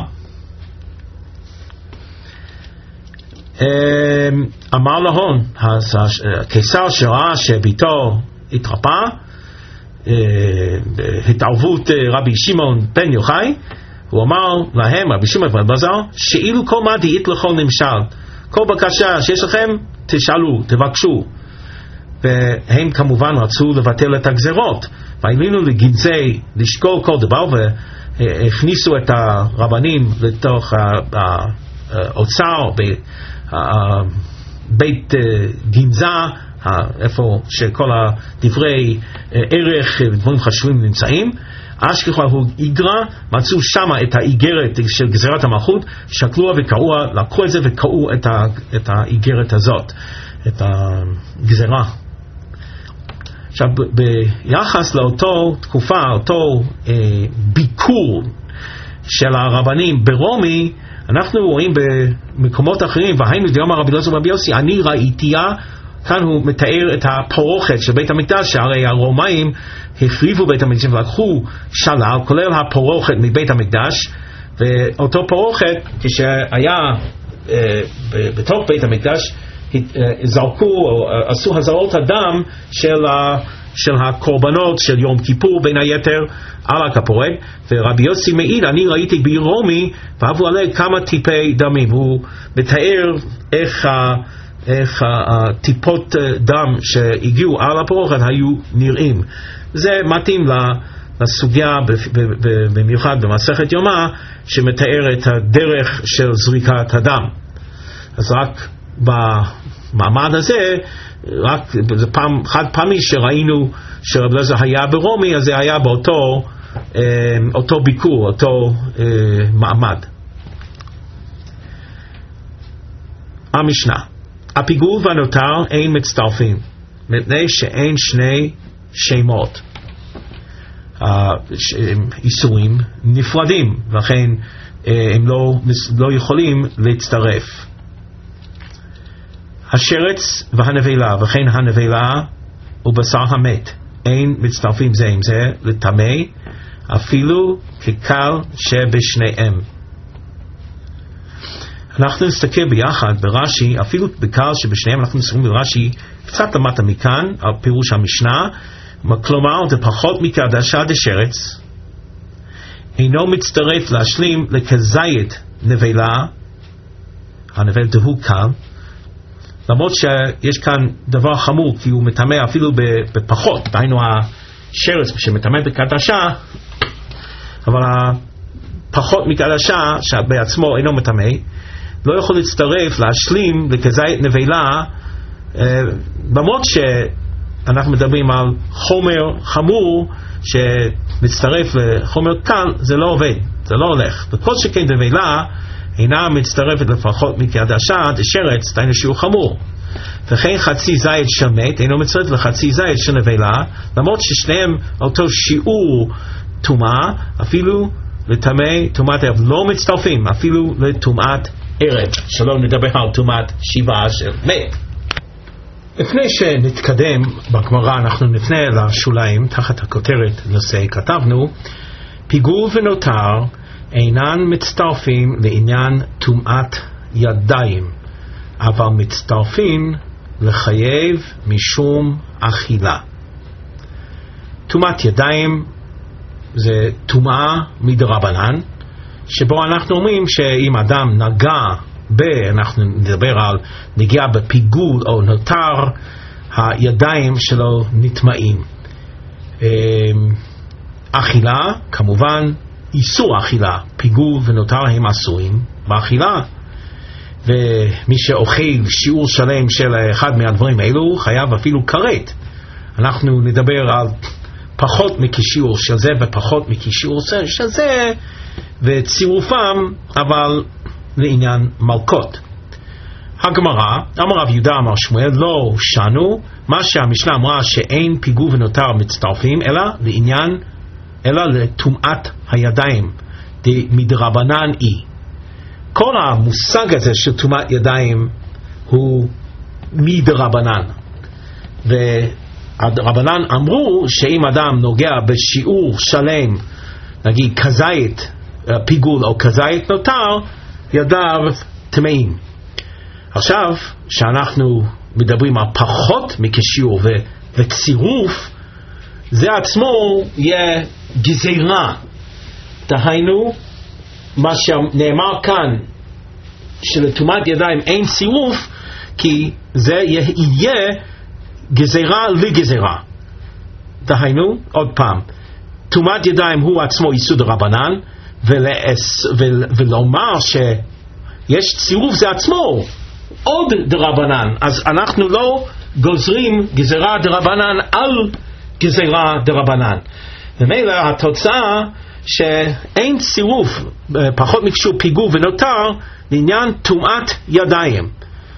אמר להון, הקיסר שראה שביתו התרפא, התערבות רבי שמעון בן יוחאי, הוא אמר להם, רבי שמעון בן אלעזר, שאילו כל מה דאית לכל נמשל, כל בקשה שיש לכם תשאלו, תבקשו. והם כמובן רצו לבטל את הגזרות, והאמינו לגנזי לשקול כל דבר, והכניסו את הרבנים לתוך האוצר, בית גנזה, איפה שכל הדברי ערך ודברים חשובים נמצאים. אשכחה הוא איגרא, מצאו שם את האיגרת של גזירת המלכות, שקלוה וקראו, לקחו את זה וקראו את, את האיגרת הזאת, את הגזירה. עכשיו ביחס לאותו תקופה, אותו אה, ביקור של הרבנים ברומי, אנחנו רואים במקומות אחרים, והיינו דיום הרבי אלעזר רבי יוסי, אני ראיתיה, כאן הוא מתאר את הפורוכת של בית המקדש, שהרי הרומאים הפריבו בית המקדש ולקחו שלל, כולל הפורוכת מבית המקדש, ואותו פורוכת, כשהיה אה, בתוך בית המקדש, זרקו או עשו הזרות הדם של, ה, של הקורבנות של יום כיפור בין היתר על הכפורת, ורבי יוסי מעיד, אני ראיתי ברומי ואהבו עליה כמה טיפי דמים. הוא מתאר איך, ה, איך הטיפות דם שהגיעו על הפורוכת היו נראים. זה מתאים לסוגיה במיוחד במסכת יומא שמתאר את הדרך של זריקת הדם. אז רק במעמד הזה, רק זה פעם חד פעמי שראינו שרבי אלעזר היה ברומי, אז זה היה באותו אותו ביקור, אותו מעמד. המשנה, הפיגור והנותר אין מצטרפים, מפני שאין שני שמות, איסורים נפרדים, ולכן הם לא, לא יכולים להצטרף. השרץ והנבלה, וכן הנבלה ובשר המת, אין מצטרפים זה עם זה לטמא, אפילו כקל שבשניהם. אנחנו נסתכל ביחד ברש"י, אפילו בקל שבשניהם, אנחנו נסתכל ברש"י קצת למטה מכאן, על פירוש המשנה, כלומר, זה פחות מקדשה דשרץ, אינו מצטרף להשלים לכזית נבלה, הנבלה דהוא קל, למרות שיש כאן דבר חמור, כי הוא מטמא אפילו בפחות, דהיינו השרץ שמטמא בקדשה, אבל הפחות מקדשה שבעצמו אינו מטמא, לא יכול להצטרף, להשלים לכזית נבלה, למרות שאנחנו מדברים על חומר חמור שמצטרף לחומר קל, זה לא עובד, זה לא הולך. וכל שכן נבלה אינה מצטרפת לפחות מקדשה דשרץ, דהיינו שהוא חמור. וכן חצי זית של מת אינו מצטרף לחצי זית של נבלה, למרות ששניהם אותו שיעור טומאה, אפילו לטמא טומאת ערב, לא מצטרפים אפילו לטומאת ערב, שלא נדבר על טומאת שבעה של מת. לפני שנתקדם בגמרא, אנחנו נפנה לשוליים תחת הכותרת נושא, כתבנו פיגור ונותר אינן מצטרפים לעניין טומאת ידיים, אבל מצטרפים לחייב משום אכילה. טומאת ידיים זה טומאה מדרבנן, שבו אנחנו אומרים שאם אדם נגע ב, אנחנו נדבר על נגיעה בפיגול או נותר, הידיים שלו נטמעים. אכילה, כמובן איסור אכילה, פיגול ונותר הם אסורים באכילה, ומי שאוכל שיעור שלם של אחד מהדברים האלו חייב אפילו כרת. אנחנו נדבר על פחות מכשיעור של זה ופחות מכשיעור של זה וצירופם, אבל לעניין מלכות. הגמרא, אמר רב יהודה אמר שמואל, לא שנו, מה שהמשנה אמרה שאין פיגור ונותר מצטרפים, אלא לעניין, אלא לטומאת הידיים, מדרבנן אי. כל המושג הזה של טומאת ידיים הוא מדרבנן, והרבנן אמרו שאם אדם נוגע בשיעור שלם, נגיד כזית פיגול או כזית נותר, ידיו טמאים. עכשיו שאנחנו מדברים על פחות מכשיעור ו- וצירוף זה עצמו יהיה גזירה. דהיינו, מה שנאמר כאן, שלטומאת ידיים אין צירוף, כי זה יהיה גזירה לגזירה. דהיינו, עוד פעם, טומאת ידיים הוא עצמו איסור דרבנן, ולומר שיש צירוף זה עצמו עוד דרבנן, אז אנחנו לא גוזרים גזירה דרבנן על גזירה דרבנן. ומילא התוצאה שאין צירוף, פחות מקשור פיגור ונותר לעניין טומאת ידיים.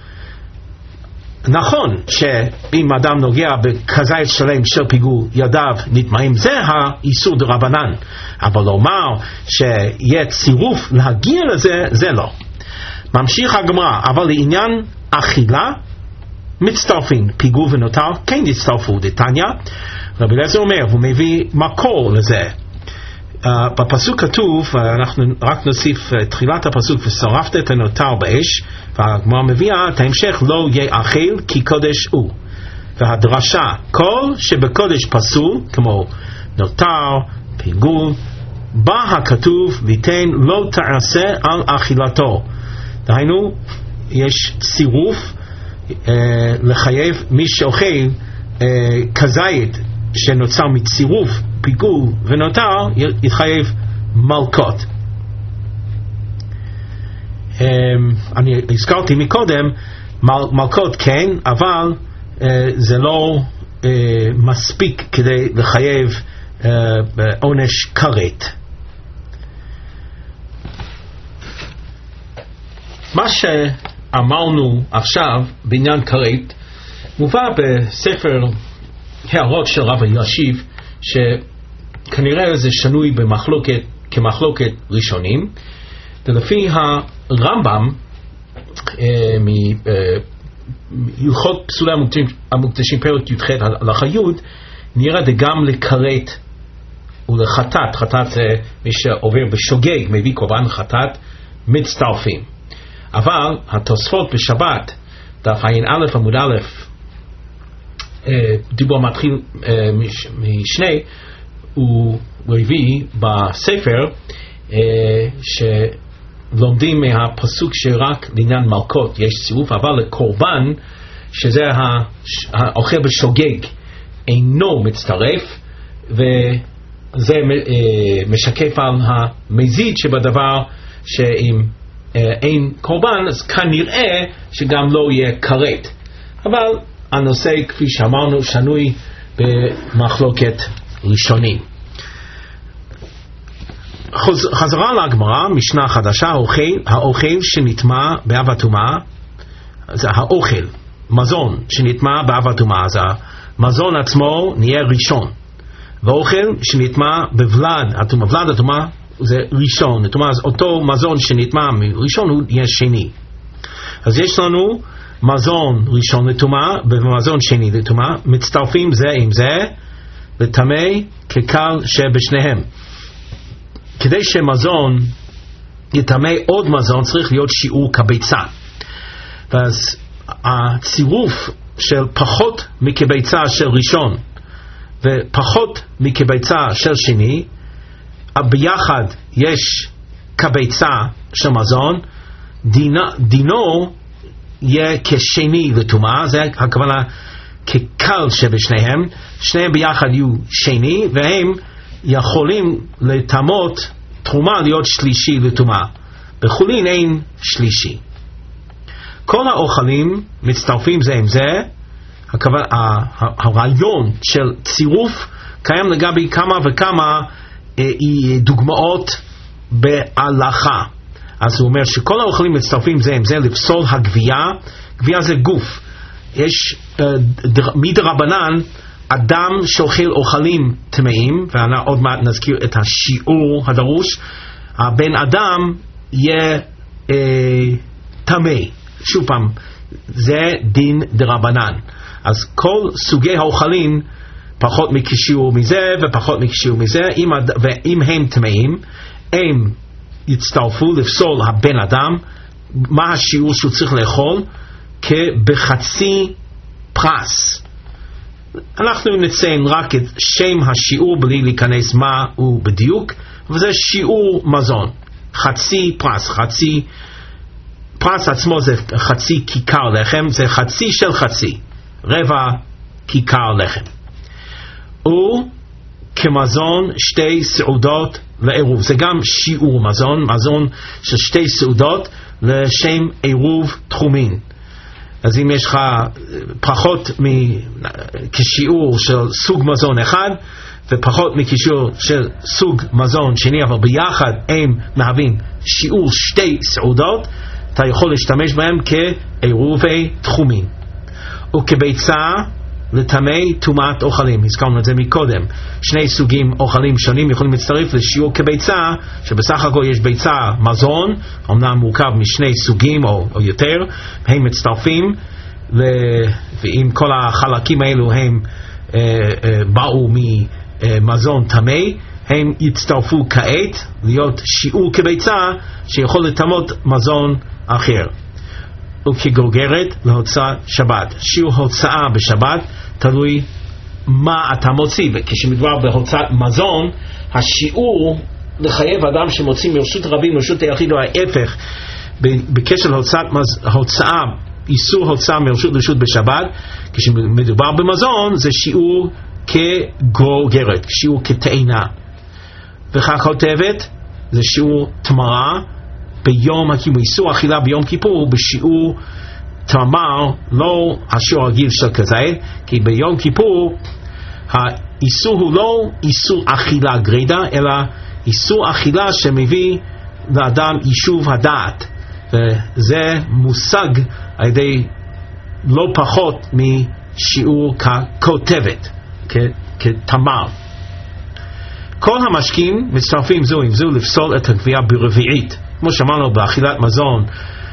נכון שאם אדם נוגע בכזית שלם של פיגור, ידיו נטמעים, זה האיסור דרבנן, אבל לומר שיהיה צירוף להגיע לזה, זה לא. ממשיך הגמרא, אבל לעניין אכילה מצטרפים, פיגור ונותר כן יצטרפו. דתניא, רבי אליעזר אומר, והוא מביא מקור לזה. Uh, בפסוק כתוב, uh, אנחנו רק נוסיף uh, תחילת הפסוק, ושרפת את הנותר באש, והגמרא מביאה את ההמשך, לא יאכל כי קודש הוא. והדרשה, כל שבקודש פסול, כמו נותר, פיגור, בה הכתוב, ליתן לא תעשה על אכילתו. דהיינו, יש צירוף uh, לחייב מי שאוכל uh, כזית שנוצר מצירוף פיגור ונותר, יתחייב מלקות. אני הזכרתי מקודם, מלקות כן, אבל זה לא מספיק כדי לחייב עונש כרת. מה שאמרנו עכשיו בעניין כרת מובא בספר הערות של רב אלישיב, שכנראה זה שנוי במחלוקת כמחלוקת ראשונים, ולפי הרמב"ם מהלכות פסולי המוקדשים פרק י"ח הלכה י' נראה דגם לכרת ולחטאת, חטאת זה מי שעובר בשוגג מביא קורבן, חטאת מצטרפים. אבל התוספות בשבת דף ע"א עמוד א' דיבור מתחיל משני, הוא מביא בספר שלומדים מהפסוק שרק לעניין מלכות יש צירוף, אבל לקורבן שזה האוכל בשוגג אינו מצטרף, וזה משקף על המזיד שבדבר, שאם אין קורבן אז כנראה שגם לא יהיה כרת. אבל הנושא, כפי שאמרנו, שנוי במחלוקת ראשונים. חזרה לגמרא, משנה חדשה, האוכל, האוכל שנטמע באב הטומאה, זה האוכל, מזון שנטמע באב הטומאה, אז המזון עצמו נהיה ראשון. והאוכל שנטמע בבלד הטומאה, בלד הטומאה זה ראשון, אז אותו מזון שנטמע מראשון הוא יהיה שני. אז יש לנו מזון ראשון לטומאה ומזון שני לטומאה, מצטרפים זה עם זה לטמא כקל שבשניהם. כדי שמזון יטמא עוד מזון צריך להיות שיעור כביצה, ואז הצירוף של פחות מכביצה של ראשון ופחות מכביצה של שני, ביחד יש כביצה של מזון, דינו, דינו יהיה כשני לטומאה, זה הכוונה כקל שבשניהם, שניהם ביחד יהיו שני, והם יכולים לטמאות תרומה להיות שלישי לטומאה. בחולין אין שלישי. כל האוכלים מצטרפים זה עם זה. הכוונה, הרעיון של צירוף קיים לגבי כמה וכמה דוגמאות בהלכה. אז הוא אומר שכל האוכלים מצטרפים זה עם זה לפסול הגבייה. גבייה זה גוף. יש uh, מדרבנן אדם שאוכל אוכלים טמאים, ועוד מעט נזכיר את השיעור הדרוש, הבן אדם יהיה uh, טמא. שוב פעם, זה דין דרבנן. אז כל סוגי האוכלים פחות מכשיור מזה ופחות מכשיור מזה, ואם הם טמאים הם יצטרפו לפסול הבן אדם. מה השיעור שהוא צריך לאכול? כבחצי פרס. אנחנו נציין רק את שם השיעור בלי להיכנס מה הוא בדיוק, וזה שיעור מזון, חצי פרס, חצי פרס עצמו זה חצי כיכר לחם, זה חצי של חצי, רבע כיכר לחם. וכמזון שתי סעודות לעירוב, זה גם שיעור מזון, מזון של שתי סעודות לשם עירוב תחומין. אז אם יש לך פחות מכשיעור של סוג מזון אחד ופחות מכשיעור של סוג מזון שני, אבל ביחד הם מהווים שיעור שתי סעודות, אתה יכול להשתמש בהם כעירובי תחומין. וכביצה לטמא טומאת אוכלים, הזכרנו את זה מקודם, שני סוגים אוכלים שונים יכולים להצטרף לשיעור כביצה, שבסך הכל יש ביצה מזון, אמנם מורכב משני סוגים או, או יותר, הם מצטרפים, ל... ועם כל החלקים האלו הם אה, אה, באו ממזון טמא, הם יצטרפו כעת להיות שיעור כביצה שיכול לטמאות מזון אחר. וכגוגרת להוצאת שבת, שיעור הוצאה בשבת תלוי מה אתה מוציא, וכשמדבר בהוצאת מזון השיעור לחייב אדם שמוציא מרשות רבים מרשות היחיד או ההפך בקשר להוצאת הוצאה, איסור הוצאה מרשות לרשות בשבת, כשמדובר במזון זה שיעור כגוגרת, שיעור כתאנה. וכך כותבת זה שיעור תמרה ביום הכיפור, איסור אכילה ביום כיפור בשיעור תמר, לא השיעור הרגיל של כזית, כי ביום כיפור האיסור הוא לא איסור אכילה גרידה, אלא איסור אכילה שמביא לאדם יישוב הדעת, וזה מושג על ידי לא פחות משיעור ככותבת, כתמר. כל המשקים מצטרפים זו עם זו לפסול את הגבייה ברביעית, כמו שאמרנו באכילת מזון,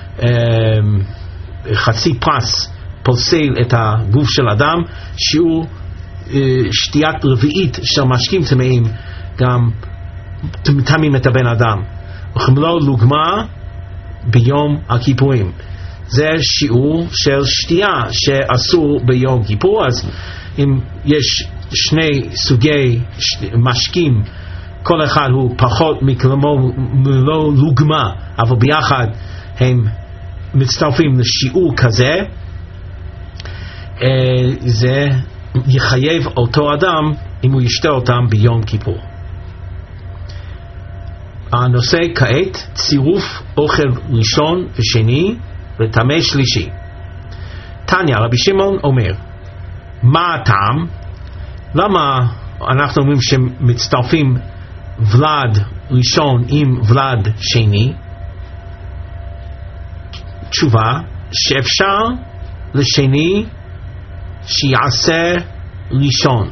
חצי פרס פוסל את הגוף של אדם, שיעור שתיית רביעית של משקים טמאים גם טמאים את הבן אדם. וכמלוא לוגמה ביום הכיפורים, זה שיעור של שתייה שאסור ביום כיפור. אז אם יש שני סוגי משקים, כל אחד הוא פחות מכמלוא לוגמה, אבל ביחד הם מצטרפים לשיעור כזה, זה יחייב אותו אדם אם הוא ישתה אותם ביום כיפור. הנושא כעת צירוף אוכל ראשון ושני וטמא שלישי. תניא, רבי שמעון אומר, מה הטעם? למה אנחנו אומרים שמצטרפים ולד ראשון עם ולד שני? תשובה, שאפשר לשני שיעשה ראשון.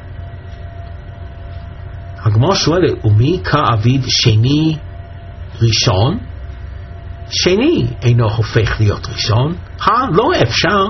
הגמרא שואלת, ומי כאביד שני ראשון? שני אינו הופך להיות ראשון? אה, לא אפשר.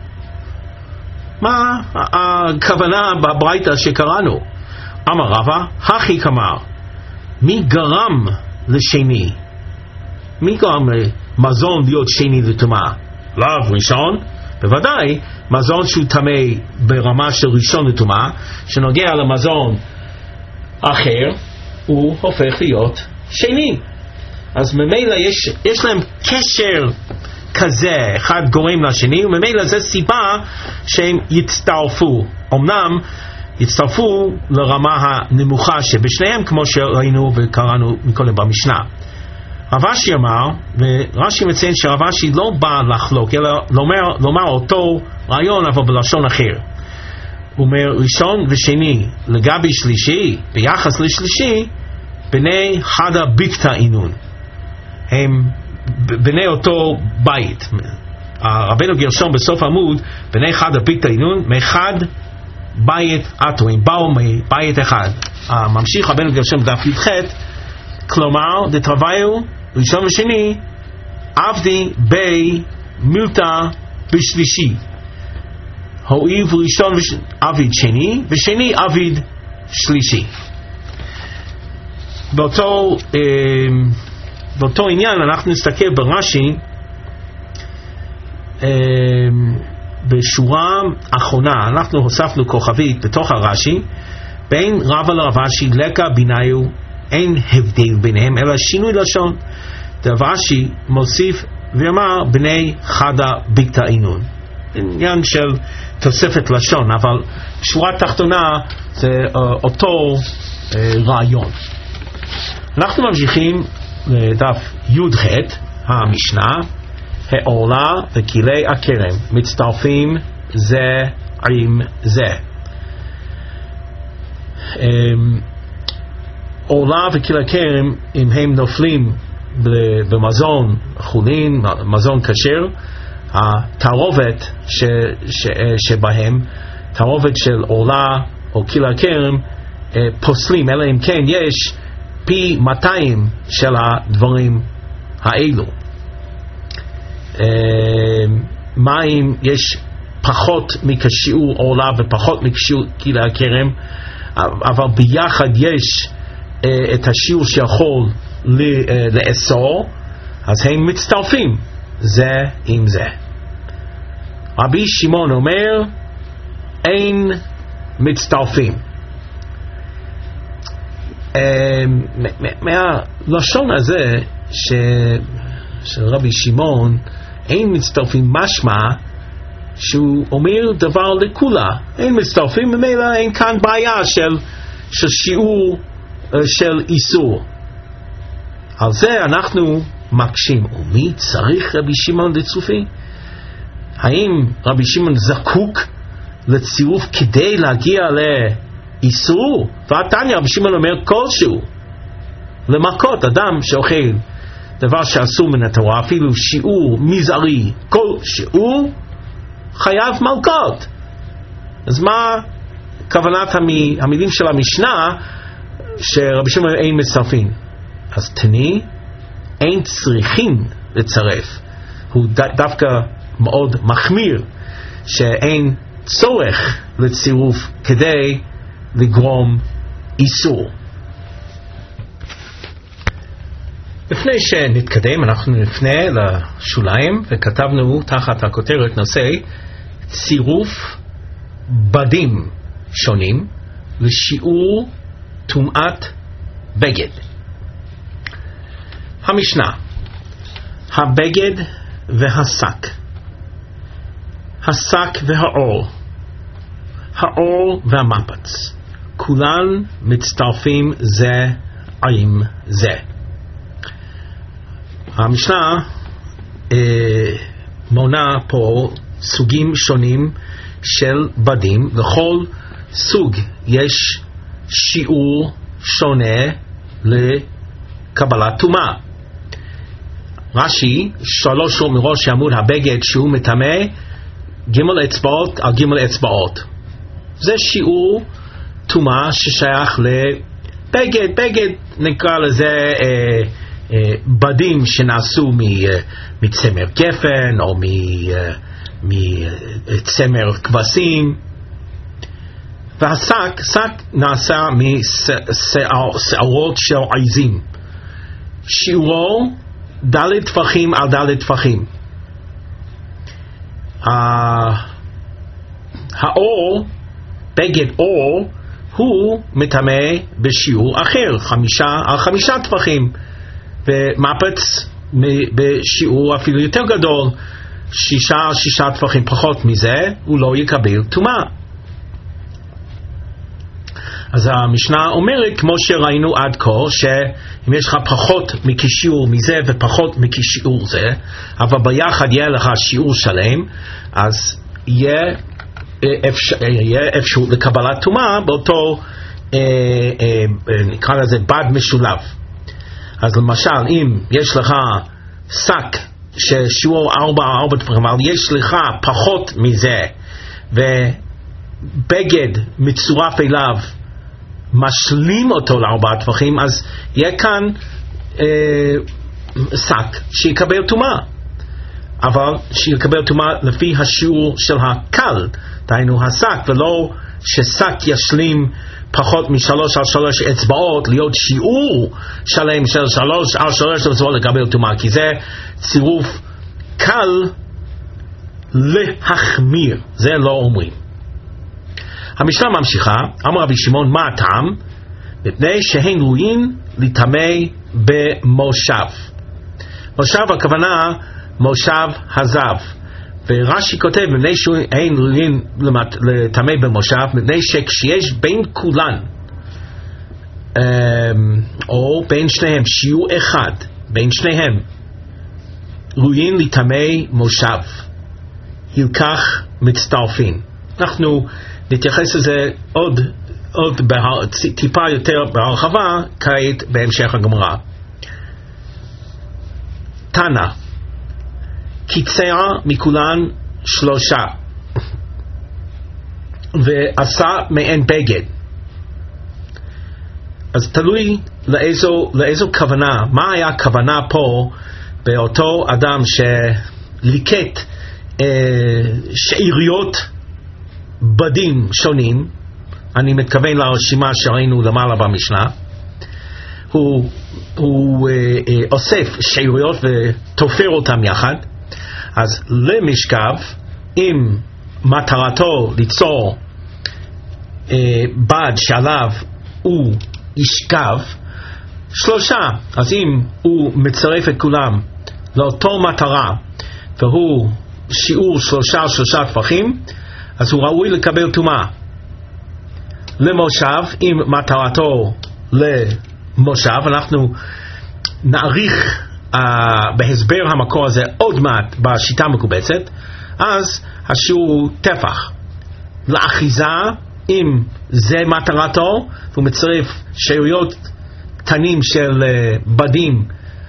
מה הכוונה בברייתא שקראנו? אמר רבא, הכי כמר, מי גרם לשני? מי גרם למזון להיות שני לטומאה? לאו ראשון? בוודאי, מזון שהוא טמא ברמה של ראשון לטומאה, שנוגע למזון אחר, הוא הופך להיות שני. אז ממילא יש, יש להם קשר כזה, אחד גורם לשני, וממילא זה סיבה שהם יצטרפו. אמנם יצטרפו לרמה הנמוכה שבשניהם, כמו שראינו וקראנו מקודם במשנה. רבשי אמר, ורש"י מציין שרבשי לא בא לחלוק, אלא לומר, לומר אותו רעיון אבל בלשון אחר. הוא אומר, ראשון ושני לגבי שלישי, ביחס לשלישי, בני חדה ביקתא אינון, הם בני אותו בית. רבנו גרשום בסוף עמוד, בני חדה ביקתא אינון, מאחד בית אתו, הם באו מבית אחד. ממשיך רבנו גרשום דף י"ח, כלומר דתרוויו ראשון ושני עבדי בי מילתא בשלישי, הואיב ראשון וש... עביד שני ושני עביד שלישי. באותו אה, באותו עניין אנחנו נסתכל ברש"י, אה, בשורה האחרונה אנחנו הוספנו כוכבית בתוך הרש"י, בין רבא לרב אשי לקה ביניו, אין הבדל ביניהם אלא שינוי לשון. רש"י מוסיף ואמר בני חדה בקתא אינון, עניין של תוספת לשון, אבל שורה תחתונה זה uh, אותו uh, רעיון. אנחנו ממשיכים לדף י"ח המשנה, העורלה וכלי הכרם מצטרפים זה עם זה. עורלה וכלי הכרם, אם הם נופלים במזון חולין, מזון כשר, התערובת ש, ש, שבהם, תערובת של עורלה או כלי הכרם, פוסלים, אלא אם כן יש פי מאתיים של הדברים האלו. מים יש פחות מכשיעור עורלה ופחות מכשיעור כלי הכרם, אבל ביחד יש את השיעור שיכול לאסור, אז הם מצטרפים זה עם זה. רבי שמעון אומר אין מצטרפים. מהלשון הזה של רבי שמעון אין מצטרפים, משמע שהוא אומר דבר לכולה, אין מצטרפים, ממילא אין כאן בעיה של, של שיעור של איסור. על זה אנחנו מקשים, ומי צריך רבי שמעון לצופי? האם רבי שמעון זקוק לצירוף כדי להגיע לאיסור? ועתניא רבי שמעון אומר כלשהו למכות אדם שאוכל דבר שאסור מן התורה, אפילו שיעור מזערי כלשהו, חייב מלכות. אז מה כוונת המילים של המשנה שרבי שמעון אין מצטרפים? אז תני, אין צריכים לצרף. הוא ד- דווקא מאוד מחמיר שאין צורך לצירוף כדי לגרום איסור. לפני שנתקדם אנחנו נפנה לשוליים, וכתבנו תחת הכותרת נושא צירוף בדים שונים לשיעור טומאת בגד. המשנה, הבגד והשק, השק והעור, העור והמפץ, כולן מצטרפים זה עם זה. המשנה אה, מונה פה סוגים שונים של בדים, לכל סוג יש שיעור שונה לקבלת טומאה. רש"י שלוש מראש עמוד הבגד שהוא מטמא ג' אצבעות על ג' אצבעות, זה שיעור טומאה ששייך לבגד. בגד נקרא לזה אה, אה, בדים שנעשו מצמר גפן או מצמר כבשים. והשק, שק נעשה משערות של עיזים, שיעורו ד' טפחים על ד' טפחים. האור, בגד אור, הוא מטמא בשיעור אחר, חמישה על חמישה טפחים, ומפץ בשיעור אפילו יותר גדול, שישה על שישה טפחים. פחות מזה הוא לא יקבל טומאה. אז המשנה אומרת, כמו שראינו עד כה, שאם יש לך פחות מכשיעור מזה ופחות מכשיעור זה, אבל ביחד יהיה לך שיעור שלם, אז יהיה אפשר, יהיה אפשרות לקבלת טומאה באותו אה, אה, נקרא לזה בד משולב. אז למשל, אם יש לך שק ששיעור ארבע ארבע טפחים, אבל יש לך פחות מזה ובגד מצורף אליו משלים אותו לארבעה טפחים, אז יהיה כאן אה, שק שיקבל טומאה, אבל שיקבל טומאה לפי השיעור של הקל, דהיינו השק, ולא ששק ישלים פחות משלוש על שלוש אצבעות להיות שיעור שלם של שלוש על שלוש אצבעות לקבל טומאה, כי זה צירוף קל להחמיר, זה לא אומרים. המשנה ממשיכה, אמר רבי שמעון, מה הטעם? מפני שהן ראויים לטמא במושב. מושב הכוונה מושב הזב, ורש"י כותב מפני שהן ראויים לטמא במושב, מפני שכשיש בין כולן או בין שניהם שיעור אחד, בין שניהם ראויים לטמא מושב, ילקח מצטרפין. אנחנו נתייחס לזה עוד, עוד בה, טיפה יותר בהרחבה כעת בהמשך הגמרא. תנא, קיצר מכולן שלושה ועשה מעין בגד. אז תלוי לאיזו, לאיזו כוונה, מה היה הכוונה פה באותו אדם שליקט אה, שאריות בדים שונים. אני מתכוון לרשימה שראינו למעלה במשנה. הוא, הוא אה, אה, אוסף שאריות ותופר אותם יחד. אז למשכב, עם מטרתו ליצור אה, בד שעליו הוא ישכב, שלושה. אז אם הוא מצרף את כולם לאותו מטרה והוא שיעור שלושה שלושה טפחים, אז הוא ראוי לקבל טומאה. למושב, עם מטרתו למושב, אנחנו נעריך uh, בהסבר המקור הזה עוד מעט בשיטה מקובצת. אז השיעור טפח. לאחיזה, אם זה מטרתו והוא מצרף שאריות קטנים של uh, בדים,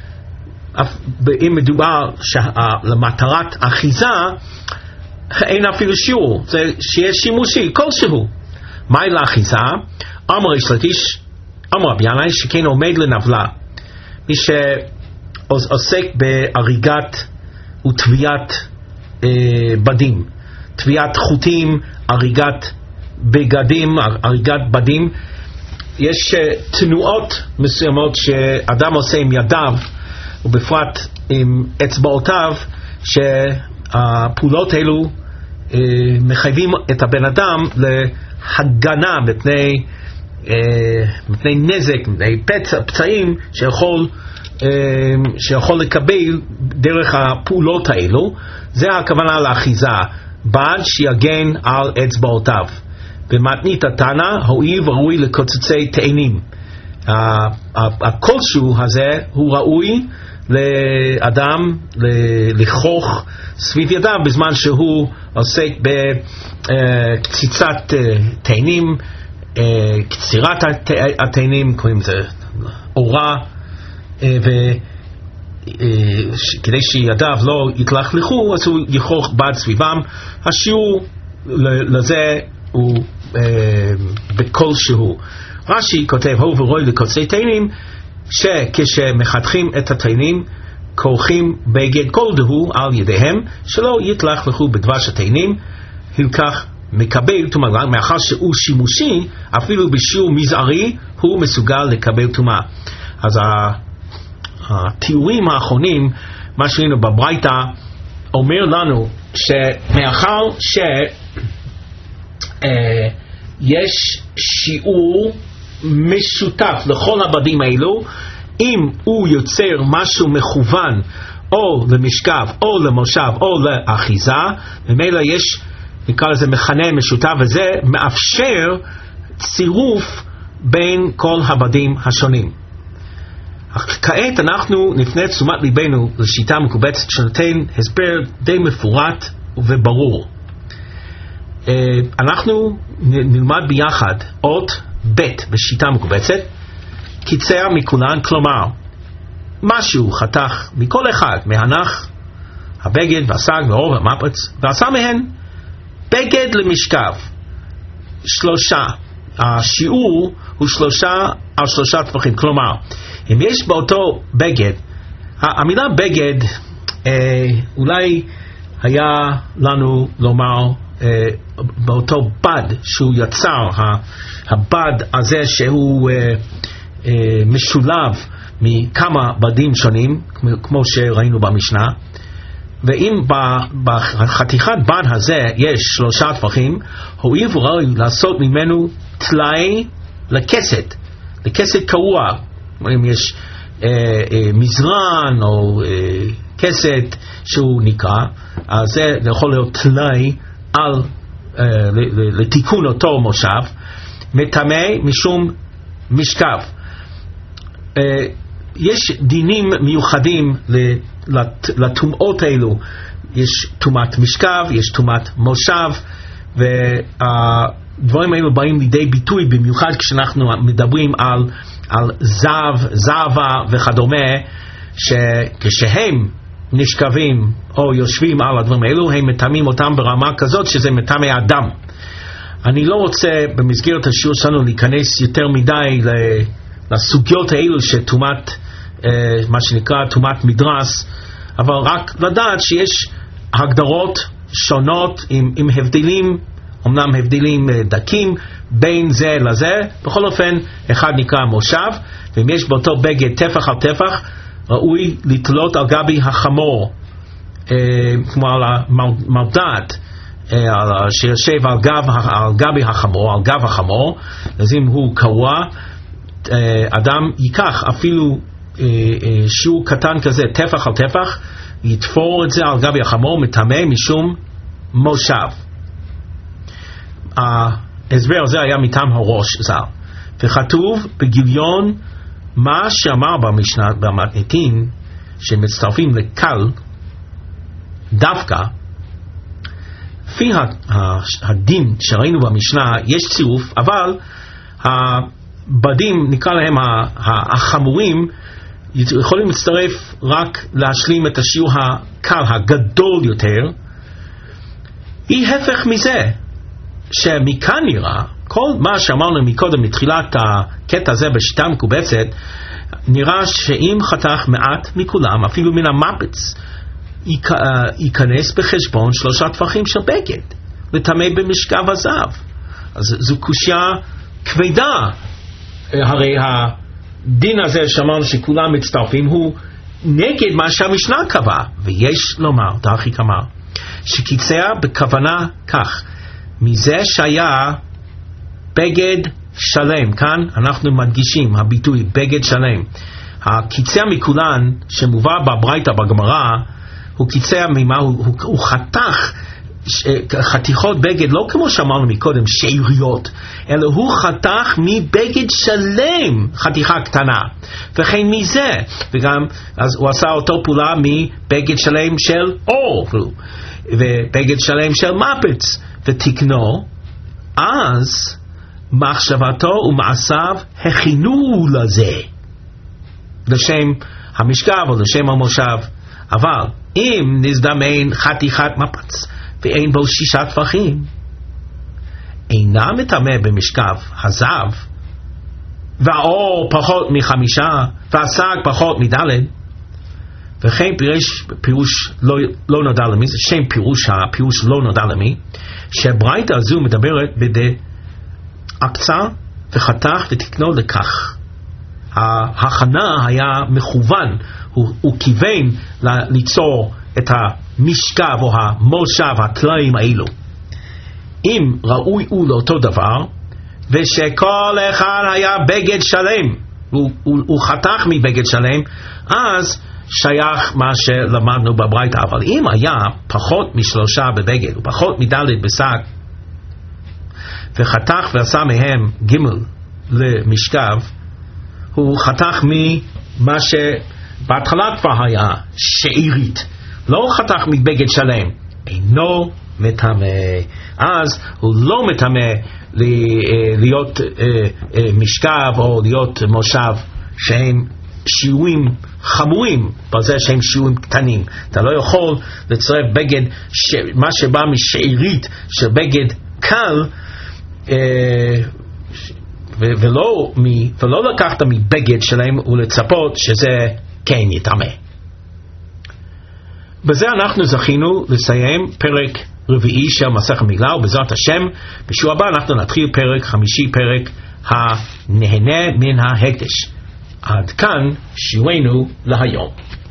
אם מדובר למטרת אחיזה, אין אפילו שיעור, זה שיש שימושי כלשהו. מהי לאחיזה? אמר ריש לקיש, אמר רבי ינאי, שכן עומד לנבלה. מי שעוסק בהריגת וטביעת אה, בדים, טביעת חוטים, הריגת בגדים, הריגת בדים. יש uh, תנועות מסוימות שאדם עושה עם ידיו ובפרט עם אצבעותיו, שהפעולות האלו אה, מחייבים את הבן אדם להגנה מפני, אה, מפני נזק, מפני פצע, פצעים שיכול, אה, שיכול לקבל דרך הפעולות האלו. זה הכוונה לאחיזה, בד שיגן על אצבעותיו. במתנית התנא, הואיל וראוי לקוצצי תאנים. הכלשהו הזה הוא ראוי לאדם לכרוך סביב ידיו בזמן שהוא עוסק בקציצת תאנים, קצירת התאנים, קוראים לזה אורה, וכדי שידיו לא יתלכלכו אז הוא יכרוך בד סביבם. השיעור לזה הוא בכלשהו. רש"י כותב, הו וראוי לקוצצי תאנים, שכשמחתכים את התאנים כורכים בגד כלשהו על ידיהם, שלא יתלכלכו בדבש התאנים, הלקח מקבל טומאה. מאחר שהוא שימושי, אפילו בשיעור מזערי הוא מסוגל לקבל טומאה. אז התיאורים האחרונים, מה שראינו בברייתא, אומר לנו שמאחר שיש שיעור משותף לכל הבדים האלו, אם הוא יוצר משהו מכוון או למשכב או למושב או לאחיזה, ממילא יש, נקרא לזה מכנה משותף, וזה מאפשר צירוף בין כל הבדים השונים. כעת אנחנו נפנה תשומת ליבנו לשיטה מקובצת שנותן הסבר די מפורט וברור. אנחנו נלמד ביחד אות ב' בשיטה מקובצת, קיצר מכולן, כלומר משהו חתך מכל אחד, מהנח, הבגד והסג והאור והמפרץ, ועשה מהן בגד למשכב, שלושה. השיעור הוא שלושה על שלושה טפחים. כלומר, אם יש באותו בגד, המילה בגד אה, אולי היה לנו לומר אה, באותו בד שהוא יצר, הבד הזה שהוא אה, אה, משולב מכמה בדים שונים, כמו שראינו במשנה, ואם בחתיכת בד הזה יש שלושה טפחים, הואיל וראוי לעשות ממנו תלאי לכסת, לכסת קרוע. אם יש אה, אה, מזרן או אה, כסת שהוא נקרא, אז זה יכול להיות תלאי על אה, לתיקון אותו מושב, מטמא משום משכב. אה, יש דינים מיוחדים לטומאות האלו. יש טומאת משכב, יש טומאת מושב, והדברים האלו באים לידי ביטוי במיוחד כשאנחנו מדברים על, על זב, זבה וכדומה, שכשהם נשכבים או יושבים על הדברים האלו, הם מטמאים אותם ברמה כזאת שזה מטמא אדם. אני לא רוצה במסגרת השיעור שלנו להיכנס יותר מדי לסוגיות האלו שטומאת, מה שנקרא טומאת מדרס, אבל רק לדעת שיש הגדרות שונות עם, עם הבדלים, אמנם הבדלים דקים בין זה לזה. בכל אופן, אחד נקרא מושב, ואם יש באותו בגד טפח על טפח, ראוי לתלות על גבי החמור, אה, כמו על המרדעת, אה, שיושב על, גב, על גבי החמור, על גב החמור. אז אם הוא קרוע, אה, אדם ייקח אפילו אה, אה, שיעור קטן כזה, טפח על טפח, יתפור את זה על גבי החמור, מטמא משום מושב. ההסבר הזה היה מטעם הראש ז"ל, וכתוב בגיליון מה שאמר במשנה במתניתין, שמצטרפים לקל דווקא. לפי הדין שראינו במשנה יש צירוף, אבל הבדים, נקרא להם החמורים, יכולים להצטרף רק להשלים את השיעור הקל הגדול יותר. היא הפך מזה, שמכאן נראה כל מה שאמרנו מקודם מתחילת הקטע הזה בשיטה מקובצת, נראה שאם חתך מעט מכולם, אפילו מן המפץ, ייכנס בחשבון שלושה טפחים של בגד לטמא במשכב הזב. אז זו קושיה כבדה. הרי הדין הזה שאמרנו שכולם מצטרפים הוא נגד מה שהמשנה קבע, ויש לומר, דרכי אמר, שקיצר בכוונה כך, מזה שהיה בגד שלם. כאן אנחנו מדגישים הביטוי בגד שלם. הקיצר מכולן שמובא בברייתא בגמרא, הוא קיצר ממה? הוא, הוא, הוא חתך חתיכות בגד, לא כמו שאמרנו מקודם שאריות, אלא הוא חתך מבגד שלם חתיכה קטנה, וכן מזה, וגם אז הוא עשה אותו פעולה מבגד שלם של אור ובגד שלם של מפץ, ותקנו. אז מחשבתו ומעשיו הכינו לזה, לשם המשכב או לשם המושב. אבל אם נזדמן חתיכת מפץ ואין בו שישה טפחים, אינה מטמא במשכב הזב, והאור פחות מחמישה והשק פחות מדלת. וכן פירוש, פירוש לא, לא נודע למי, זה שם פירוש, הפירוש לא נודע למי, שהברייתא הזו מדברת בדי עקצה וחתך ותקנו לכך. ההכנה היה מכוון, הוא, הוא כיוון ליצור את המשכב או המושב, הטלאים האלו. אם ראוי הוא לאותו דבר, ושכל אחד היה בגד שלם, הוא, הוא, הוא חתך מבגד שלם, אז שייך מה שלמדנו בברייתא. אבל אם היה פחות משלושה בבגד ופחות מדלת בשק, וחתך ועשה מהם ג' למשכב, הוא חתך ממה שבהתחלה כבר היה שארית, לא חתך מבגד שלם, אינו מטמא. אז הוא לא מטמא להיות משכב או להיות מושב שהם שיעורים חמורים בזה שהם שיעורים קטנים. אתה לא יכול לצרף בגד ש... מה שבא משארית של בגד קל, אה, ו... ולא, מ... ולא לקחת מבגד שלהם ולצפות שזה כן יטמא. בזה אנחנו זכינו לסיים פרק רביעי של מסכת מגילה, ובעזרת השם בשיעור הבא אנחנו נתחיל פרק חמישי, פרק הנהנה מן ההקדש. עד כאן שיעורנו להיום.